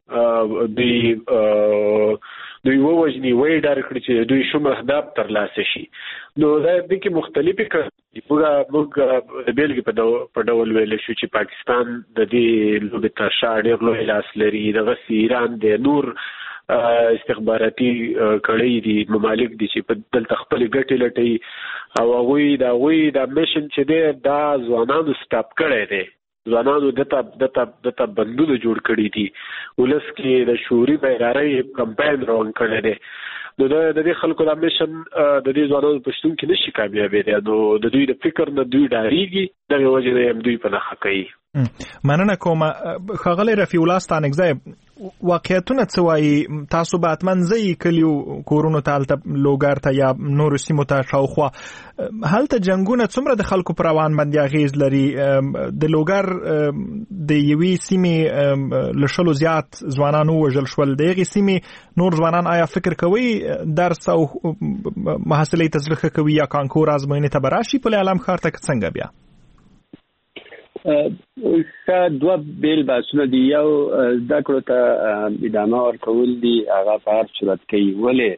دوی دوی ووژني، وایي ډار کړي چې دوی شوم اهداف ترلاسه شي. نو دا د کې مختلفې کړي. موږ موږ د بیلګې په ډول ویلی شو چې پاکستان د دې لوبې تر شا ډېر لوی لاس لري. دغسې ایران دی، نور استخباراتي کړۍ دي، ممالک دي چې په دلته خپلې ګټې لټوي، او هغوی د هغوی دا میشن چې دی دا ځوانانو سټاپ کړی دی. ځوانانو دته دته دته بندونه جوړ کړي دي، ولس کې د شعوري بیدارۍ کمپاین روان کړی دی. نو د دې خلکو دا میشن د دې ځوانانو په شتون کې نشي کامیابېدی. نو د دوی د فکر نه دوی ډارېږي، دغې وجې نه هم دوی په نښه کوي. مننه کوم. ښاغلی رفیع الله ستانکزی، واقعیتونه څه وایي؟ تاسو به حتما ځئ کلیو کورونو ته هلته لوګر ته یا نورو سیمو ته شاوخوا، هلته جنګونه څومره د خلکو پر روان باندې اغیز لري؟ د لوګر د یوې سیمې له شلو زیات ځوانان ووژل شول، د هغې سیمې نور ځوانان آیا فکر کوي درس او محصلې ته زړه ښه کوي یا کانکور ازموینې ته به راشي په علم ښار ته که څنګه بیا؟ ښه دوه بیل بحثونه دي. یو زده کړو ته ادامه ورکول دي، هغه په هر صورت کوي.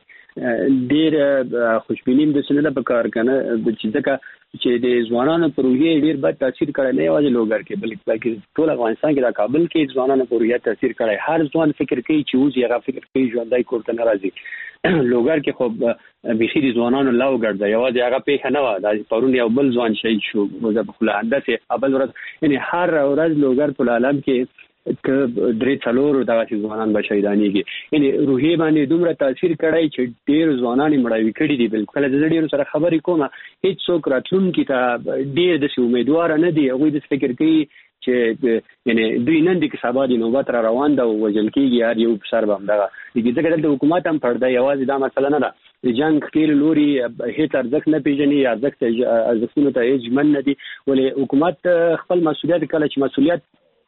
ولې ډېر خوشبیني هم داسې نه ده په کار که نه، چې ځکه چې د ځوانانو په روحیه ډېر بد تاثیر کړی، نه یوازې لوګر کې بلکې ټول افغانستان کې، د کابل کې ځوانانو په روحیه تاثیر کړی. هر ځوان فکر کوي چې وځي، هغه فکر کوي ژوندی کور ته نه راځي. لوګر کې خو بیخي د ځوانانو لاو ګرځه، یوازې هغه پیښه نه وه، دا پرون یو بل ځوان شهید شو په هندسې بل ورځ. یعنې هر ورځ لوګر په عالم کې که درې څلور دغسې ځوانان به شهیدانېږي. یعنې روحیې باندې دومره تاثیر کړی چې ډېر ځوانان یې مړاوي کړي دي. بلکل کله زه ډېرو سره خبرې کوم، هېڅوک راتلونکي ته ډېر داسې امیدواره نه دي. هغوی داسې فکر کوي چې یعنې دوی نن دي که سبا دي نوبت را روان ده او وژل کېږي، هر یو په سر به همدغه کېږي. ځکه دلته حکومت هم پرده، یوازې دا مسله نه ده. د جنګ ښکېل لوري هېڅ ارزښت نه پېژني، ارزښتونو ته هېڅ ژمن نه دي. ولې حکومت خپل مسؤلیت کله چې مسؤلیت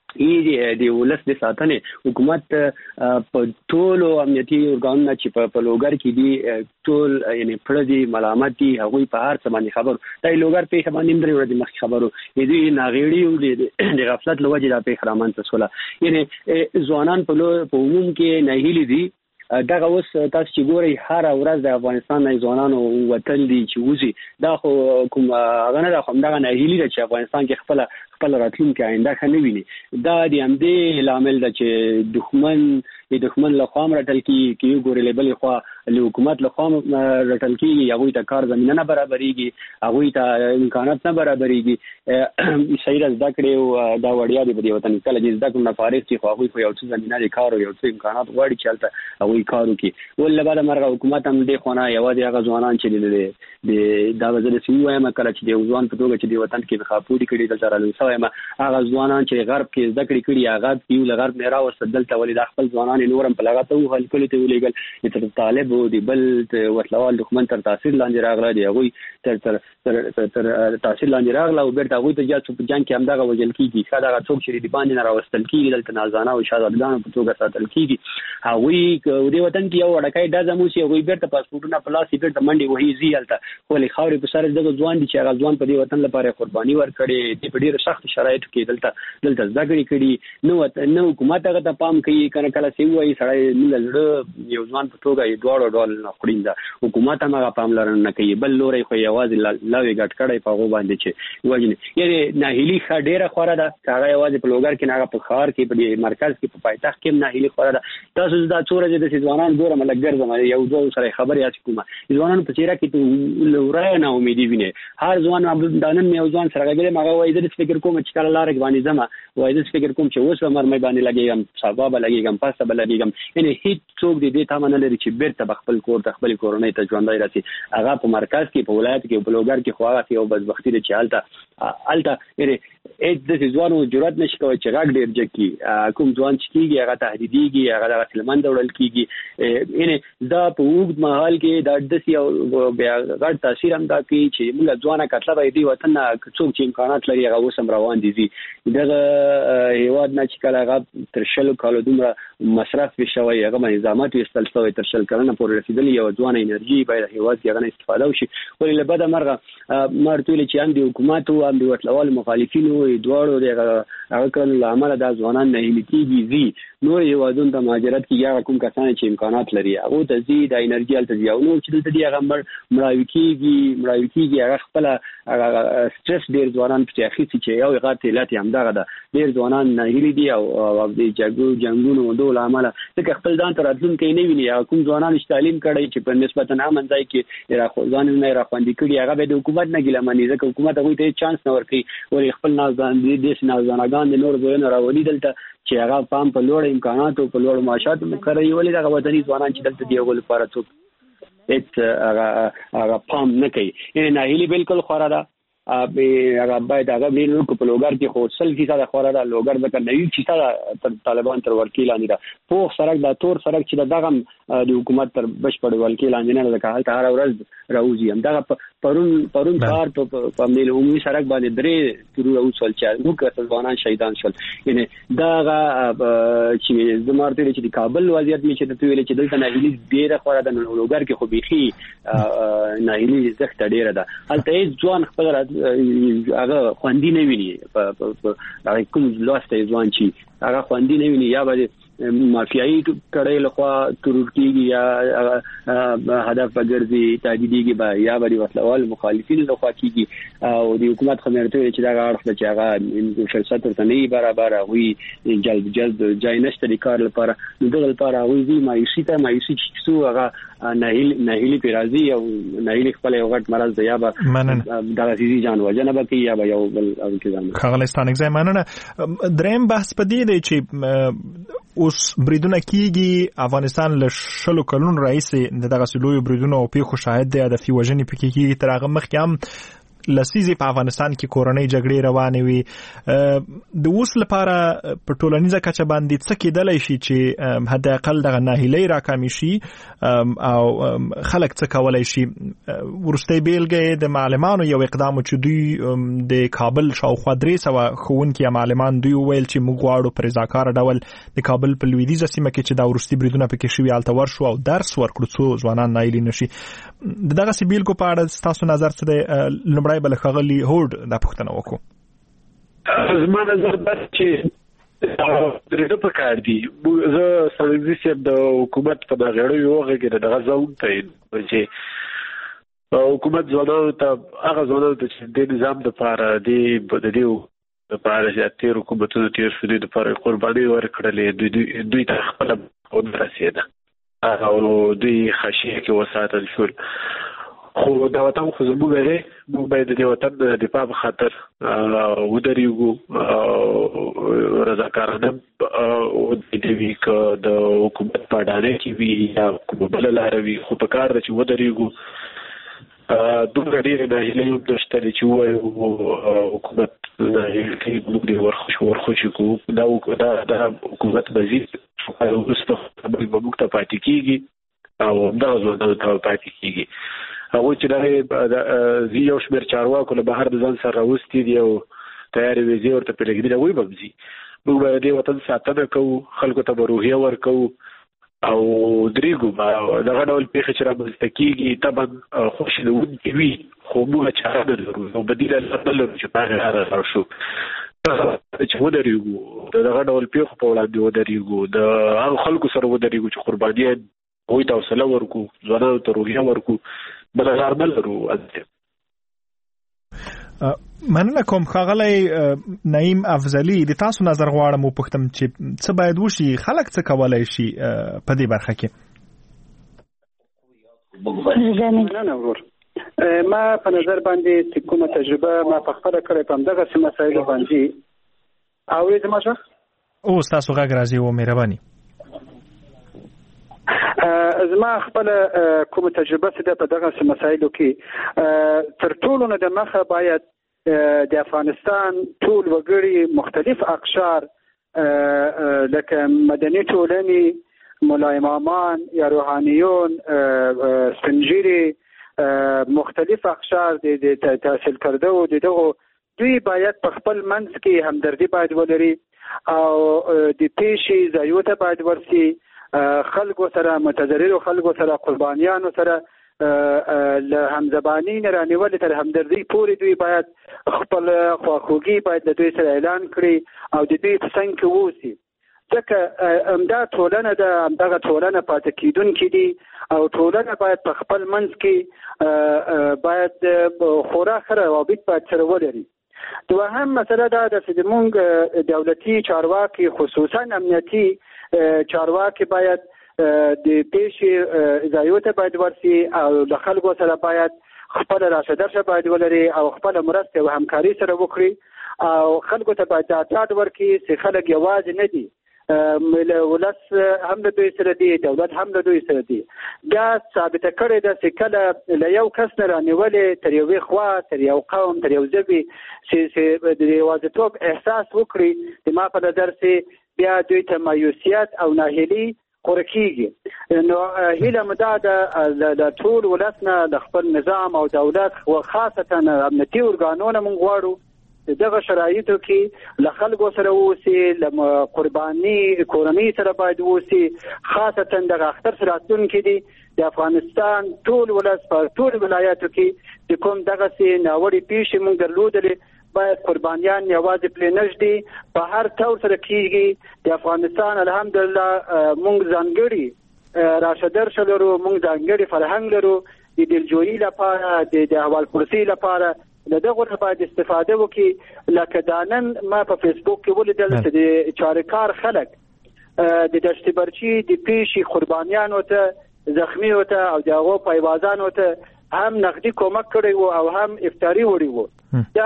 ای د ولس د ساتنې، حکومت په ټولو امنیتي ارګانونو چې په لوګر کې دي ټول یعنې پړه دي، ملامت دي، هغوی په هر څه باندې خبرو. دا لوګر پیښه باندې هم درې ورځې مخکې خبرو، دوی ناغېړي وو، د غفلت له وجې دا پیښه رامنځته شوله. یعنې ځوانان په عموم کې ناهیلي دي. دغه اوس تاسو چې ګورئ هره ورځ د افغانستان نه ځوانانو وتل دي چې وځي، دا خو کوم هغه نه ده، خو همدغه ناهیلي ده چې افغانستان کې خپله خپل راتلونکی آینده ښه نه ویني. دا د همدې لامل ده چې دښمن د دښمن له خوا هم رټل کېږي، که یو ګورې له بلې خوا له حکومت له خوا هم رټل کېږي. هغوی ته کار زمینه نه برابرېږي، هغوی ته امکانات نه برابرېږي. صحیح زده کړې او دا وړیا دي په دې وطن کې. کله چې زده کړو نه فارغ شي، خو هغوی خو یو څه زمینه د کار او یو څه امکانات غواړي چې هلته هغوی کار وکړي. ولې له بعده مرغه حکومت هم دې خوا نه یوازې هغه ځوانان چې د دا به زه داسې ووایم کله چې د یو ځوان په توګه چې د وطن کې انتخابونه کړي دلته راغلي شوی یم، هغه ځوانان چې غرب کې زده کړې کړي هغه یو له غرب نه راوستل دلته، ولې دا خپل ځوانان یې نور هم په لغته ووهل، کلي ته ولېږل. د طالب او د بل وسلوال دښمن تر تاثیر لاندې راغله، د هغوی تر تر تر تاثیر لاندې راغله او بېرته هغوی ته جال په جنګ کې همدغه وژل کېږي. ښه دغه څوک چې د باندې نه راوستل کېږي دلته نازانه او شهزادګانو په توګه ساتل کېږي، هغوی دې وطن کې یو وړکی ډزه موسي، هغوی بېرته پاسپورټونه په لاس یې بېرته منډې وهي ځي هلته. خو ولې خاورې په سر دغه ځوان دي چې هغه ځوان په دې وطن لپاره قرباني ورکړې، دې په ډېرو سختو شرایطو کې دلته دلته زده کړې کړي. نه نه حکومت هغه ته پام کوي، که نه کله څه ووایي سړی له زړه یو ځوان په توګه یې دواړو ډول نه خوړین ده. حکومت هم هغه پاملرنه نه کوي، بل لوری خو یوازې لاوې ګډ کړی په هغو باندې چې وژني. یعنې ناهیلي ښه ډېره خوره ده، که هغه یوازې په لوګر کې نه، هغه په ښار کې په دې مرکز کې په پایتخت کې هم ناهیلي خوره ده. تاسو دا څو ورځې داسې ځوانان ګورم لږ ګرځم، یو دوه سره خبرې هسې کوم، ځوانانو په څېره کې له ورایه ناامیدي وینې. هر ځوان دا نن مې یو ځوان سره غږېدم، هغه وایي زه داسې فکر کوم چې کله لاره کې باندې ځم، وایي زه فکر کوم چې اوس به مرمۍ باندې لګېږم، سبا به لګېږم، پسته به لګېږم. یعنې هېڅوک د دې تمه نه لري چې بېرته به خپل کور ته خپلې کورنۍ ته ژوندی راسي. هغه په مرکز کې په ولایت کې په لوګر کې خو هغه یو بدبختي ده چې هلته هلته یعنې هېڅ داسې ځوان جرأت نه شي کولی چې غږ ډېر جګ کړي. کوم ځوان چې کېږي هغه تهدیدېږي، هغه دغسې له منځه وړل کېږي. یعنې دا په اوږد مهال کې دا داسې یو بیا غټ تاثیر هم دا کوي چې موږ ځوانه کتله به دې وطن نه څوک چې امکانات لري هغه اوس هم روان دي ځي. دغه هېواد نه چې کله هغه تر شلو کالو دومره مصرف شوی، هغه باندې نظامات ویستل شوی، تر شل کلنه پورې رسېدلي، یو ځوانه انرژي باید هېواد کې هغه نه استفاده وشي. ولې له بده مرغه ما ورته ویلې چې هم د حکومتو هم د وسلوالو مخالفینو دواړو د هغه کړنو له امله دا ځوانان ناهیلي کېږي، ځي نور هېوادونو ته مهاجرت کېږي. هغه کوم کسان چې امکانات لري هغو ته ځي، دا انرژي هلته ځي، او نور چې دلته دي هغه مړاوي کېږي مړاوي کېږي هغه خپله سټرس ډېر ځوانان پسې اخیستي چې یو غټ علت یې همدغه ده. ډېر ځوانان ناهیلي دي او د جګړو جنګونو دو له امله ځکه خپل ځان ته راتلونکی نه ویني. هغه کوم ځوانان چې تعلیم کړی چې په نسبتا امن ځای کې ځانونه یې راخوندي کړي، هغه به د حکومت نه ګیله مني، ځکه حکومت هغوی ته هېڅ چانس نه ورکوي. ولې خپل نازدان داسې نازدانګان د نور ځایونه راولي دلته چې هغه پام په لوړ امکاناتو په لوړ معاشاتو مقرروي. ولې دغه وطني ځوانان چې دلته دي هغو لپاره څوک هېڅ هغه پام نه کوي. یعنې ناهیلي بالکل خوره ده. هغه باید هغه ویلو کو په لوګر کې خو سل فیصد خورا د لوګر د نوي چې طالبان تر ورکی لاندې ده په سرک د تور سرک چې دغه د حکومت تر بشپړ ورکی لاندې نه ده حالت هر ورځ راوځي هم دغه پرون پرون کار په ملي عمومي سرک باندې درې تر اوسل چې موږ ځوانان شهیدان شول یعنی دغه چې زمارته چې د کابل وضعیت می چې د ویل چې دلته نه هیڅ ډیره خورا د لوګر کې خو بيخي نه هیڅ زخت ډیره ده هلته ځوان خپل هغه خوندي نه ویني په هغه کوم لاسته ځوان چې هغه خوندي نه ویني یا به مافیایي کړي لخوا ترورتيږي یا هدف بغرضي تهدیديږي با یا به وسلوال مخالفین لخوا کیږي او د حکومت خمرته چې دا غاړه چې هغه فرصت ورته نه برابر وي جلد جلد ځای نشته د کار لپاره دغه لپاره وي مایوسی ته مایوسی چې هغه نهیل نهیلی پیرازي او نهیل خپل یو غټ مرز دی یا به دغه سيزي جان وجنه به یا به یو بل او کې ځان خغلستان ایگزامنه دریم بحث پدې دی چې اوس بریدونه کیږي افغانستان له شلو کلون رئیس دغه سلوی بریدونه او په شاهد دی د فی وجنی پکې کیږي تر هغه مخکې هم لسیزي په افغانستان کې کورنۍ جګړې روانې وي د اوس لپاره په ټولنیزه کچه باندې څه کېدلی شي چې حد اقل دغه ناهیلۍ راکمې شي او خلک څه کولی شي وروستۍ بیلګه د معلمانو یو اقدام چې دوی د کابل شاوخوا درې سوه ښوونکي یا معلمان دوی وویل چې موږ غواړو په رضاکاره ډول د کابل په لویدیځه سیمه کې چې دا وروستي بریدونه پکې شوي هلته ورشو او درس ورکړو څو ځوانان ناهیلي نه شي د دغسې بیلګو په اړه ستاسو نظر څه دی لومړی بل خغلی هوډ دا پوښتنه وکړو زما نظر دا چې درې په کار دي زه سمجي چې د حکومت په دغه یو غږی دغه ځون ته چې حکومت ځوانانو ته هغه ځوانانو ته چې د نظام د لپاره دی د دې د لپاره چې تیر حکومتونو تیر شوی د لپاره قرباني ورکړلې دوی دوی ته خپل خود رسیده او دوی خشیه کې وساتل شول خو دا وطن خو زموږ دی موږ باید د وطن د دفاع په خاطر ودرېږو رضاکارانه ودرېږو که د حکومت په اډانه کې وي یا کومه بله لاره وي خو په کار ده چې ودرېږو دومره ډېرې ناهیلۍ هم نشته دی چې ووایو حکومت ناهیلي کوي موږ دې ورخوشي کوو دا دا حکومت مزید وروسته موږ ته پاتې کېږي او همدغه ځوانانو ته پاتې کېږي هغه چې دا زی یو شمېر چارواکو له بهر د ځان سره راوستي دي او تیارې ویزې ورته پرې لګېدلې هغوی به هم ځي موږ به د دې وطن ساتنه کوو خلکو ته به روحیه ورکوو او درېږو به دغه ډول پېښې چې رامنځته کېږي طبعا خوشنونکې وي خو موږ چاره نه لرو او بدیله نه لرو چې په هغې لاره لاړ شو چې ودرېږو د دغه ډول پېښو په وړاندې ودرېږو د هغو خلکو سره ودرېږو چې قربانیان هغوی ته حوصله ورکړو ځوانانو ته روحیه ورکړو بله لار نه لرو. مننه کوم ښاغلی نعیم افضلي د تاسو نظر غواړم وپوښتم چې څه باید وشي خلک څه کولی شي په دې برخه کې. ما په نظر باندې چې کومه تجربه ما په خپله کړې په همدغسې مسایلو باندې اورېدې ما ښه او ستاسو غږ راځي و مهرباني زما خپل کومه تجربه ده په دغه مسایلو کې تر ټولو نه د مخه باید د افغانستان ټول وګړي مختلف اقشار لکه مدني ټولنې ملا امامان یا روحانیون سپنجیري مختلف اقشار د تحصیل کرده و دغه دوی باید په خپل منځ کې همدردي باید ولري او د پیشي ځایو ته باید ورسي خلکو سره متضررو خلکو سره قربانیانو سره له همزبانی نه رانیول تر همدردي پورې دوی باید خپل خواخوږي باید د دوی سره اعلان کړي او د دوی په څنګ کې ووسي ځکه همدا ټولنه ده همدغه ټولنه پاتې کېدونکې دي او ټولنه باید په خپل منځ کې باید خورا ښه روابط باید سره ولري. دوهم مسله دا ده چې زموږ دولتي چارواکي خصوصا امنیتي چارواکي باید د پیشي ځایو ته باید ورسي او د خلکو سره باید خپل راشه درشه باید ولري او خپل مرسته او همکاري سره وکړي او خلکو ته باید ډاډ ورکړي چې خلک یوازې نه دي ولس هم د دوی سره دی دولت هم د دوی سره دی دا ثابته کړې ده چې کله له یو کس نه رانیولې تر یوې خوا تر یو قوم تر یو ژبې چې د یوازیتوب احساس وکړي د ما په نظر چې بیا دوی ته مایوسیت او ناهیلي خور کېږي نو هیله مو دا ده د ټول ولس نه د خپل نظام او دولت خاصتا امنیتي ارګانونه موږ غواړو دغه شرایطو کې له خلکو سره اوسي له قرباني کورنۍ سره باید اوسي خاصتا دغه اختر سره راتلونکي دي د افغانستان ټول ولس په ټول ولایاتو کې چې کوم دغسې ناوړې پیښې موږ درلودلې باید قربانیان یوازې پرې نږدي په هر طور سره کېږي د افغانستان الحمدلله موږ ځانګړي راشدرشه لرو موږ ځانګړي فرهنګ لرو د دلجویي لپاره د احوالپرسۍ لپاره له دغو نه باید استفاده وکړي لکه دا نن ما په فیسبوک کې ولیدل چې د چارکار خلک د دشت برچي د پیښې قربانیانو ته زخمیو ته او د هغو پایوازانو ته هم نقدي کومک کړی و او هم افطاري وړی و دا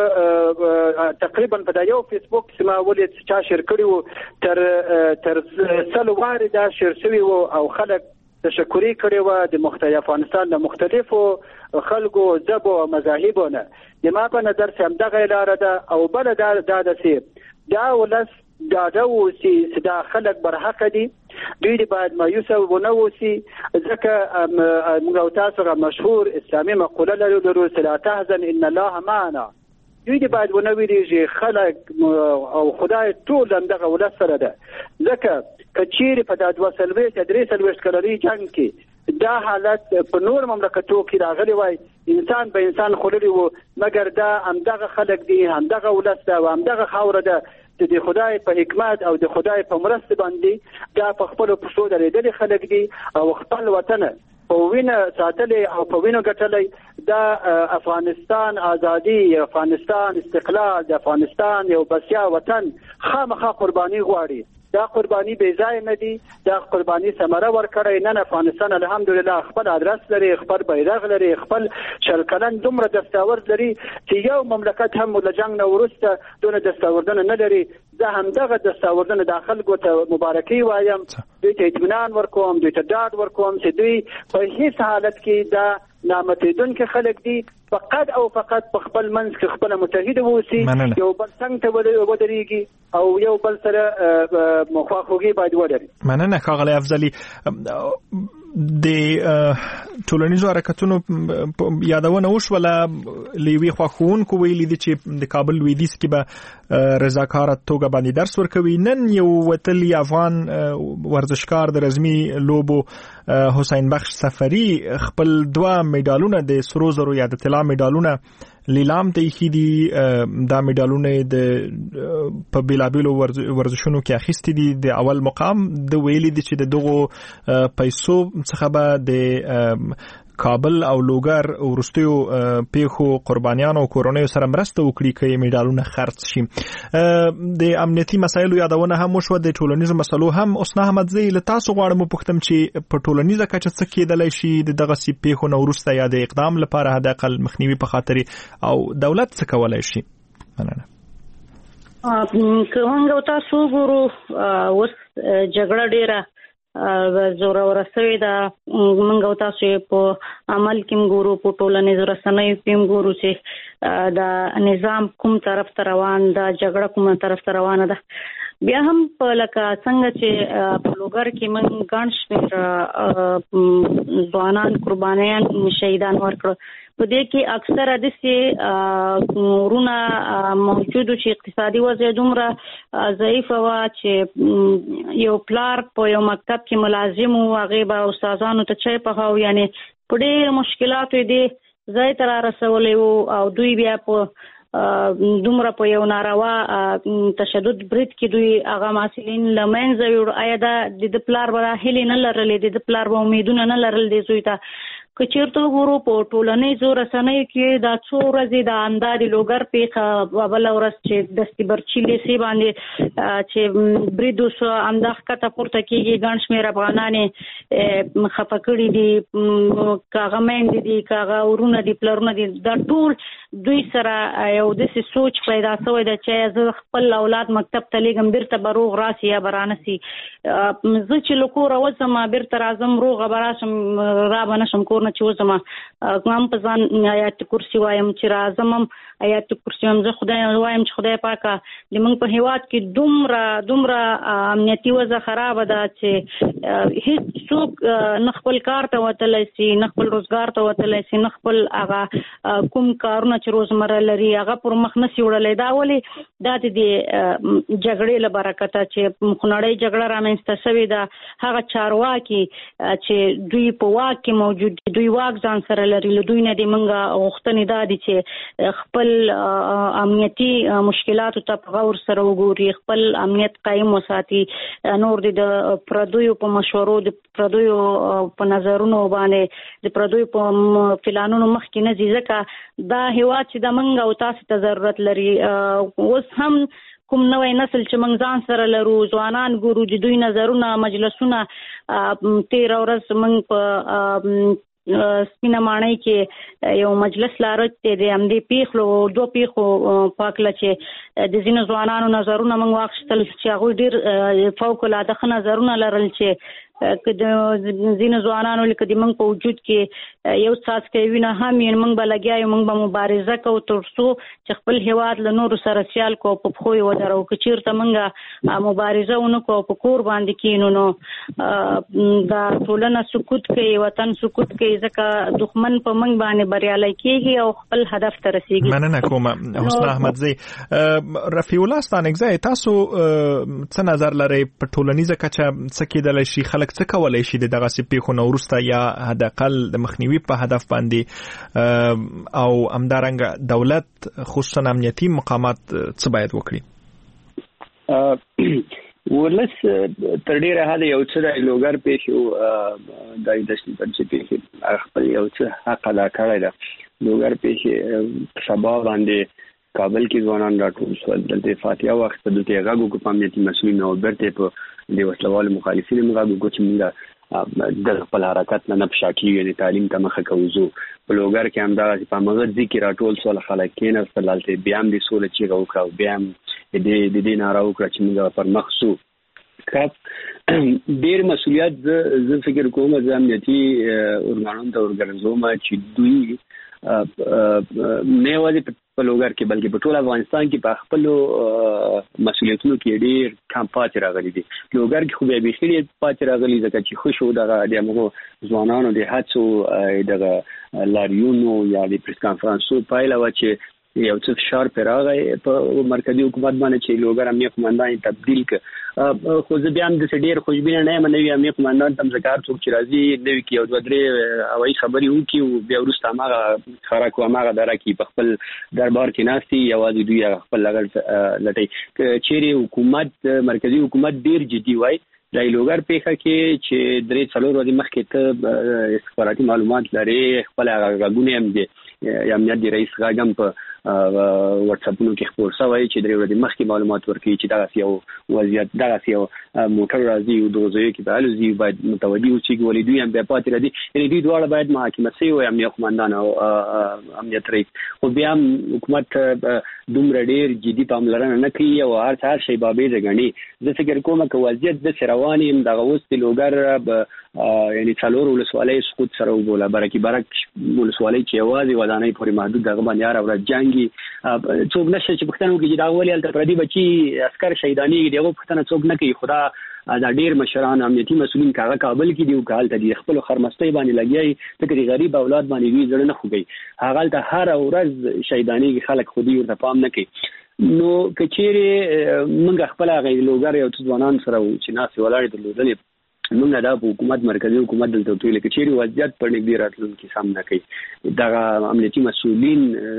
په تقریبا په دا یو فیسبوک چې ما ولید چا شیر کړی و تر تر سل وارې دا شیر شوي و او خلک تشکری کړی و د مختلف افغانستان د مختلفو خلکو ژبو او مذاهبو نه د ما په نظر چې همدغه لاره ده او بله دا ده چې دا ولس ډاډه واوسي چې دا خلک برحقه دي دوی دې باید مایوسه ونه واوسي ځکه موږ او تاسو مشهور اسلامي مقوله لرو چې لا تحزن ان الله معنا دوی دې باید ونه ویریږي خلک او خدای ټول همدغه ولس سره ده ځکه که چیرې په دا دوه څلوېښت یا درې څلوېښت کلني جنګ کې دا حالت په نور مملکتو کې راغلی وای انسان به انسان خورلی و مګر دا همدغه خلک دي همدغه ولس ده او همدغه خاوره ده د خدای په حکمت او د خدای په مرسته باندې دا په خپلو پښو درېدلي خلک دي او خپل وطن په وینه ساتلی او په وینه ګټلی دا افغانستان ازادي افغانستان استقلال د افغانستان یو بسیا وطن خامخا قرباني غواړي دا قرباني بې ځای نه دي دا قرباني ثمره ورکړی نن افغانستان الحمدلله خپل ادرس لري خپل بیرغ لري خپل شل کلن دومره دستاورد لري چې یو مملکت هم له جنګ نه وروسته دونه دستاوردونه نه لري زه همدغه دستاوردونه د خلکو ته مبارکي وایم دوی ته اطمینان ورکوم دوی ته ډاډ ورکوم چې دوی په هیڅ حالت کې دا نامتیدونکي خلک دي فقط او فقط په خپل منځ کې خپل متحد ووسي یو بل څنګه ته ودرېږي او یو بل سره مخواخوږي باید ولري. مننه ښاغلی افضلي. د ټولنیزو حرکتونو یادونه وشوله له یوې خواښوونکو ویلي دي چې د کابل لویدیځ کې به رضاکاره توګه باندې درس ورکوي. نن یو وتلی افغان ورزشکار د رزمي لوبو حسین بخش سفری خپل دوه میډالونه د سرو زرو یا د طلا میډالونه لیلام ته ایښي دي. دا میډالونه د په بیلابیلو ورزشونو کې اخیستي دي. د اول مقام د ویلي دي چې د دغو پیسو څخه به د کابل او لوګر ورستیو پیښو قربانیانو او کورونیو سره مرسته وکړي چې میډالونه خرڅ شي. د امنیتي مسایلو یادونه هم وشوه د ټولنیزو مسلو هم. اوسنا احمد زی له تاسو غواړم وپوښتم چې په ټولنیزه کچه څه کېدلی شي د دغسې پیښو نه وروسته یا د اقدام لپاره حداقل مخنیوي په خاطر او دولت څه کولی شي؟ مننه. که موږ تاسو ګورو اوس جګړه ډېره زوره شوې ده. موږ او تاسو په عمل کې ګورو په ټولنیزو رسنیو کې ګورو چې د نظام کوم طرف ته روان ده جګړه کوم طرف ته روانه ده. بیا هم په لکه څنګه چې په لوګر کې موږ ګڼ شمېر ځوانان قربانیان شهیدان ورکړه. په دې کې اکثره داسې ورونه موجودو چې اقتصادي وضع دومره ضعیفه وه چې یو پلار په یو مکتب کې ملازم و هغې به استادانو ته چای پخاو یعنې په ډېر مشکلاتو یې دې ځای ته را رسولی و او دوی بیا په دومره په یو ناروا تشدد برید کې دوی هغه محصلین له منځه یوړ. آیا دا د پلار به هیلې نه لرلې د پلار به امیدونه نه لرل د زوی ته کچیرته ورو په ټولنیزو رسنیو کې دا څو ورځې د انداري لوګر پیخه بل ورځ چې د سیبرچیلې سی باندې چې بریدوس انداخ کته پورته کېږي ګڼ شمېر افغانانې خفه کړي دي کاغه مېند دي کاغه ورونه دي پلرونه دي دا ټول دوی سره یو داسې سوچ پیدا شوی دی چې زه خپل اولاد مکتب ته لیږم بیرته به روغ راسي یا به رانسي زه چې له کوره وځم بیرته راځم روغه به راشم را به نشم کور نه چې وځم هم په ځان آیات کرسي وایم چې راځم هم آیات کرسي هم زه خدای وایم چې خدای پاکه زموږ په هېواد کې دومره دومره امنیتي وضع خرابه ده چې هېڅ څوک نه خپل کار ته وتلی سي نه خپل روزګار ته وتلی سي نه خپل هغه کوم کارونه چې روزمره لري هغه پر مخ نشي وړلی دا ولې دا د دې جګړې له برکته چې خونړۍ جګړه رامنځته شوې ده هغه چارواکي چې دوی په واک کې موجود دي دوی واک ځان سره لري له دوی نه دې موږ غوښتنې دا دي چې خپل امنیتي مشکلاتو ته په غور سره وګوري خپل امنیت قایم وساتي نور د پردیو په مشورو د پردیو په نظرونو باندې د پردیو په پلانونو مخکې نه ځي ځکه دا هېواد چې د موږ او تاسو ته ضرورت لري اوس هم کوم نوې نسل چې موږ ځان سره لرو ځوانان ګورو د دوی نظرونه مجلسونه تیر ورځ موږ په سپینه ماڼۍ کې یو مجلس لاره چې د همدې پیښلو دوه پیښو په هکله چې د ځینو ځوانانو نظرونه موږ واخیستل چې هغوی ډېر فوق العاده ښه نظرونه لرل چې که د ځینو ځوانانو لکه د موږ په وجود کې یو څاڅکی وینه هم یې موږ به لګیا یو موږ به مبارزه کوو تر څو چې خپل هېواد له نورو سره سیال کو په پښو یې ودرو که چېرته موږ مبارزه ونه کړو په کور باندې کښېنو نو دا ټولنه سکوت کوي وطن سکوت کوي ځکه دښمن په موږ باندې بریالی کېږي او خپل هدف ته رسېږي. مننه کوم حسنه احمدزی. رفیع الله ستانکزی تاسو څه نظر لرئ په ټولنیزه کچه څه کېدلی شي خلک څه کولای شي د دغه پیښو نه وروسته یا حداقل د مخنیوي په هدف باندې او همدارنګه دولت خصوصا امنیتي مقامات څه باید وکړي؟ ولس تر ډیره حده یو څه د لوګر پیښو د دشتي پنځه پیښې خپل یو څه حق ادا کړی ده. لوګر پیښې سبا باندې کابل کې ځوانان راټول شول دلته فاتحه وخت د دې غاګو کو پامنيتي مسؤلین او برته په د وسلوال مخالفین مغاګو کو چې موږ د خپل حرکت نه نپښا کیږي د تعلیم ته مخه کوزو په لوګر کې هم دا په مغز ذکر راټول شول خلک کې نه استلالته بیا هم د سولې چې راوکاو بیا هم د دې نه راوکړه چې موږ پر مخسو کاپ ډیر مسؤلیت زه فکر کوم چې امنیتي ارګانونو ته ورګرځوم چې دوی نه وایي په لوګر کې بلکې په ټول افغانستان کې په خپل مسؤلیتونو کې ډیر کم پاتې راغلي دي. لوګر کې خو به بيخي پاتې راغلي ځکه چې خوش و دغه د موږ ځوانانو د هڅو دغه لاریونو یا د پریس کانفرنسو پایله و چې یو څه فشار پر راغی په مرکزی حکومت باندې چې لوګر امنیت قومندان تبدیل ک خو زه بیا هم د ډیر خوشبینه نه یم نوی امنیت قومندان تم زکار څوک چې راځي نوی کې یو دوه درې هوایي خبري وکي او بیا وروسته هغه خراک او هغه دره کې په خپل دربار کې ناشتي یوازې دوی خپل لګل لټي چیرې حکومت مرکزی حکومت ډیر جدي وای د لوګر پیښه کې چې درې څلور ورځې مخکې ته استخباراتي معلومات لري خپل غاګونه هم دي یا امنیت دی رئیس غاګم په واتس اپونو کې خبر شوی چې درې ورځې مخکې معلومات ورکړي چې دا یو وضعیت دا یو موټر راځي او دوزوي کې په الوزي باید متوجي او چې ولې دوی هم په پاتې راځي یعنی دوی دواړه باید محاکمه شي او امنیت قومندان او امنیت رئیس خو بیا حکومت دومره ډیر جدي پاملرنه نه کوي او هر څه شی بابې ځګني زه فکر کوم چې وضعیت د رواني هم دغه اوس د لوګر یعنی څلور ولسوالۍ سقوط سره وبوله برکې برک ولسوالۍ چې یوازې ودانۍ پورې محدود دغه باندې هر ورځ جنگي څوک نشه چې پښتنو کې چې دا ولې الته پردي بچي عسكر شهیدانی دغه پښتنه څوک نه کوي خدا دا ډیر مشران امنیتي مسؤلین کاغه کابل کې دی او کال ته دی خپل خرمستۍ باندې لګیای ته غریب اولاد باندې وی زړه نه خوږي هغه ته هر ورځ شهیدانی خلک خودي ورته پام نه کوي. نو کچېره موږ خپل غیر لوګر یو ځوانان سره چې ناس ولاړ دي لودلې موږ دا په حکومت مرکزی حکومت دلته ویل کې چیرې وضعیت پر نږدې راتلونکي سم نه کوي دا امنیتي مسؤلین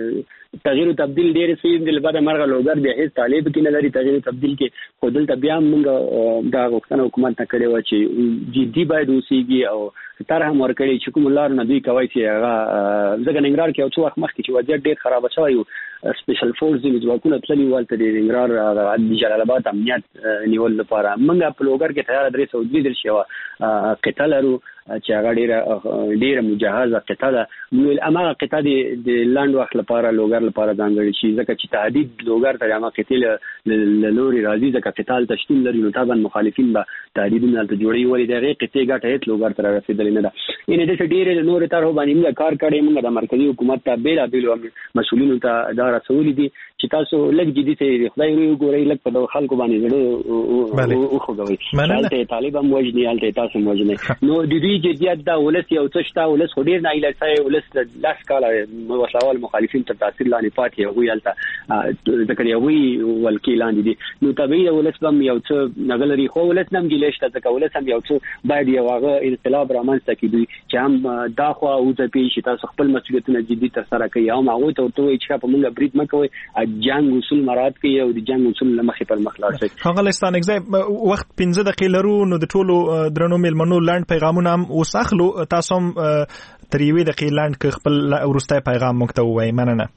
تغییر او تبديل ډېر سي د لپاره مرغه لوګر بیا هیڅ طالب کې نه لري تغییر او تبديل کې خودل ته بیا موږ دا غوښتنه حکومت ته کړې و چې جدي باید اوسېږي او تر هم ورکړي چې کوم لار نه دوی کوي چې هغه ځکه ننګرهار کې او څو وخت مخکې چې وضعیت ډېر خراب شوی او سپیشل فورس د ځواکونو تللي والته د ننګرهار د جلال آباد امنیت نیول لپاره موږ په لوګر کې تیار درې سو دوی درشي و قتال لرو چې هغه ډېر ډېر مجهزه قتال نو امغه قتال د لاند وخت لپاره لوګر لپاره ځانګړي شي ځکه چې تهدید لوګر ته هغه قتال لوري راځي ځکه قتال تشکیل لري نو طبعا مخالفین به تهدیدونه ته جوړي ولې دغه قتال ګټه هیڅ لوګر تر رسیدل نه ده ان دې ډېر نور تر باندې موږ کار کړی موږ د مرکزی حکومت ته بیل بیل مسؤلینو ته دا رسولي دي چې تاسو لږ جدي ته خدای وګورئ لږ په خلکو باندې زړه او خوږوي چې طالب هم وجني حالت تاسو وجني نو د دې جديت دا ولس یو څه شته ولس هډیر نه ایلای ولس لاس کاله وسوال مخالفین تر تاثیر لاندې پاتې هغه یالته ذکر یوي ولکیلان دي نو طبيعي ولس هم یو څه نغلري خو ولس نم ګلیش ته ځکه ولس هم یو څه باید یو هغه انقلاب رامنځته کړي چې هم دا خو او ته پی شي تاسو خپل مسؤلیتونه جدي تر سره کوي او هغه ته ورته چې په موږ برید مکوي جنگ اصول مراد کوي او د جنگ اصول لمخې پر مخ لاړ شي خغلستان اگزای وخت پنځه دقیقې لرو نو د ټولو درنو ملمنو لاند پیغامونه هم وساخلو تاسو هم تر یوې دقیقې لاند کې خپل ورسته پیغام مکتو وای مننه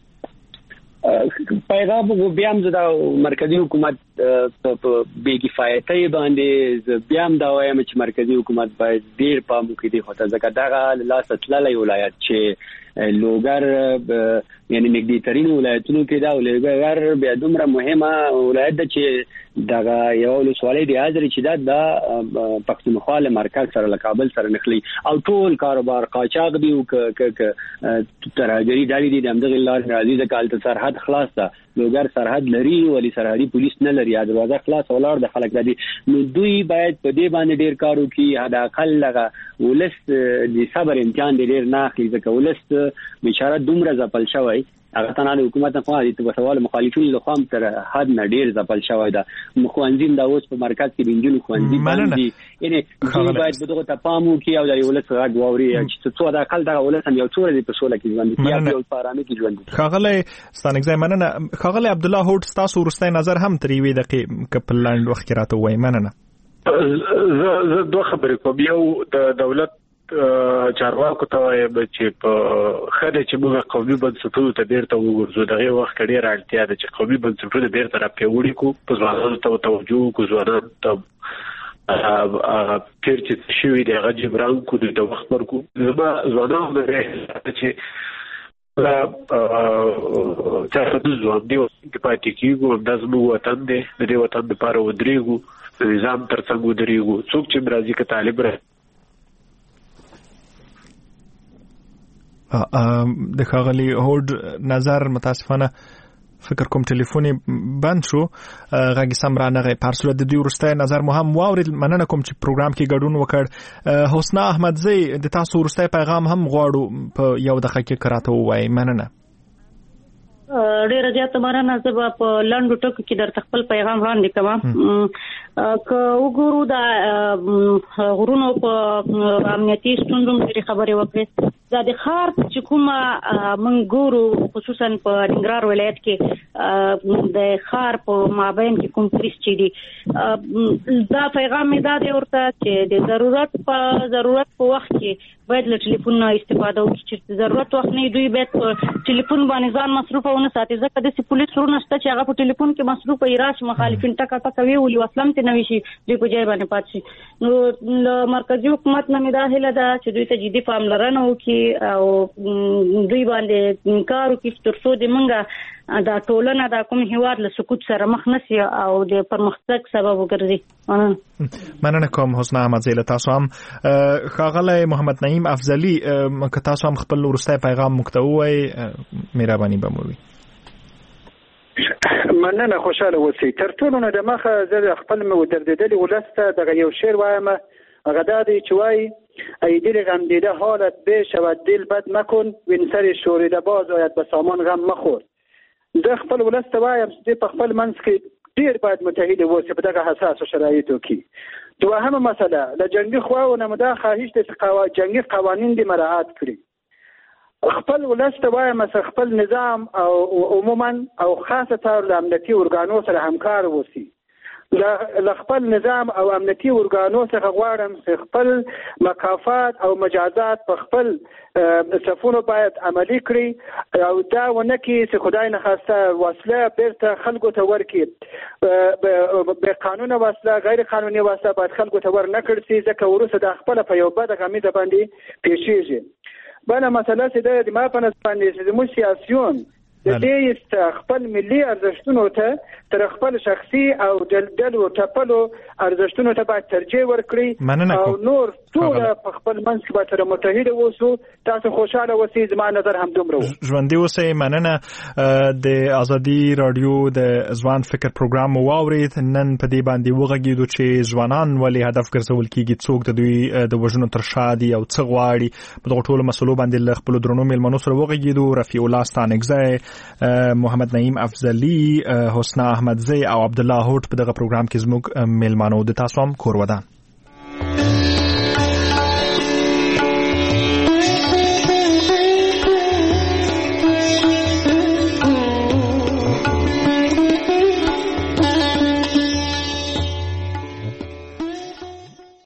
پیغام بیا هم زدا مرکزی حکومت په بیګفایته باندې بیا هم دا وایم چې مرکزی حکومت باید ډیر پام وکړي د هوته ځکه دا لاس تللی ولایت چې لوګر یعنی نږدې ترين ولایتونو کې دا لوګر بیا دومره مهمه ولایت ده چې دا یو ولسوالۍ دی حاضر چې دا د پښتونخوا له مرکز سره له کابل سره نخلي او ټول کاروبار قاچاق دی او ک تراجري ډالي دي د امدغه لار راځي د کال سرحد خلاص ده لوګر سرحد لري ولی سرحدي پولیس نه لري دروازه خلاص ولر د خلک دي نو دوی باید په دې باندې ډیر کار وکړي حدا اقل لغه ولس د صبر امتحان ډیر نه اخلي ځکه ولس بشاره دومره ځپل شوی هغه تنه حکومت نه خو د سوال مخالفین له خام تر حد نه ډیر ځپل شوی دا مخوانزین دا اوس په مرکز کې بنجونو خوانزي باندې یعنی دوی باید دغه ته پام وکړي او د ولس غږ واوري چې څو دا اقل دا ولس هم یو څور دي په سوله کې ژوند دي یو پارامي کې ژوند دي خغله ستانګ ځای مننه خغله عبد الله هوټ تاسو ورسته نظر هم تر یوې دقیقې کپل لاند وخت راته وای مننه زه دوه خبرې کوم یو د دولت چارواکو ته وایم چې په خدای چې موږ قومي بنسټونو ته بیرته وګورځو دغه وخت ډېر اړتیا ده چې قومي بنسټونه بیرته راپیاوړي کو په ځوانانو ته توجه کو ځوانانو ته پیر چې شوی دی هغه جبران کو د وخت ورکو زما ځوانانو نه چې لا تاسو ځوان دی چې پاتې کیږو د زموږ وطن دی د دې وطن لپاره ودرېږو نظام ترڅنګ ودرېږو څوک چې مرضی ک طالب را د خغلی هوډ نظر متاسفانه فکر کوم ټلیفوني بند شو غږی سم را نه غي پارسل د دوی ورسته نظر مهم واورید مننه کوم چې پروګرام کې ګډون وکړ حسنا احمدزی د تاسو ورسته پیغام هم غواړو په یو دقیقه کې کراته وای مننه ډېر زیات مرنه زه په لاندو ټکو کې در خپل پیغام وړاندې کوم که وګورو دا غرونو په امنیتي ستونزو لري خبرې وکړي دا د خار چې کومه موږ ګورو خصوصا په ننګرهار ولایت کې د خار په مابین کې کوم پولیس چې دي دا پیغام مې دا دی ورته چې د ضرورت په ضرورت په وخت کې باید له ټلیفون نه استفاده وکړي چې ضرورت وخت نه دوی باید په ټلیفون باندې ځان مصروف ونه ساتي ځکه د پولیس ورونه شته چې هغه په ټلیفون کې مصروف وي راشي مخالفین ټکا ټکا وی ولي وسلم ته نوي شي دوی په ځای باندې پات شي نو مرکزی حکومت نه مې دا هله ده چې دوی ته جدي پاملرنه وکړي او دوی باندې کار وکړي تر څو د منګه دا ټولنه دا کوم هیواد له سقوط سره مخ نشي او د پرمختګ سبب وګرځي مننه کوم حسنا احمدزی له تاسو هم خاغله محمد نعیم افضلی که تاسو هم خپل ورسته پیغام مکتوي مهرباني بموي مننه خوشاله وسی تر ټولو نه د مخه زه خپل مو دردېدلې ولسته دغه یو شعر وایم غدادی چوي ایدل غم دیده حالت بشود دل بد مکن وین سر شوریده باز آید به سامان غم مخور زه خپل ولسته وایم چې په خپل منځ کې ډیر باید متحد اوسي په دغه حساس شرایطو کې دوهمه مسله د جنگي خواو نه مدا خواهش د جنگي قوانین دي مراعات کړي خپل ولست وایم چې خپل نظام او عموما او خاصه تر د امنیتي ارګانو سره همکار وسی. ل خپل نظام او امنیتي ارګانو څخه غواړم چې خپل مکافات او مجازات په خپل صفونو باید عملی کړي او دا ونه کې چې خدای نه خواسته وسله بیرته خلکو ته ورکړي. به قانون وسله غیر قانوني وسله باید خلکو ته ور نه کړي ځکه وروسته د خپل په یو بد غمیده باندې پیښیږي. بله مسله چې د ما په نظر باندې چې زموږ سیاسیون د دې خپل ملي ارزښتونو ته تر خپل شخصي او دلدلو ټپلو ارزښتونو ته باید ترجیح ورکړي او نور ټول په خپل منځ کې به تر متحد اوسو. تاسو خوشاله اوسئ. زما نظر هم دومره و. ژوندي اوسئ. مننه. د ازادي رادیو د ځوان فکر پروګرام مو واورید. نن په دې باندې وغږیدو چې ځوانان ولې هدف ګرځول کیږي، څوک د دوی د وژنو تر شا دي او څه غواړي. په دغه ټولو مسلو باندې له خپلو درنو میلمنو سره وغږیدو. رفیع الله ستانکزی، محمد نعیم افضلی، حسنا احمدزی او عبدالله هوټ په دغه پروګرام کې زموږ میلمانو. د تاسو هم کور ودان.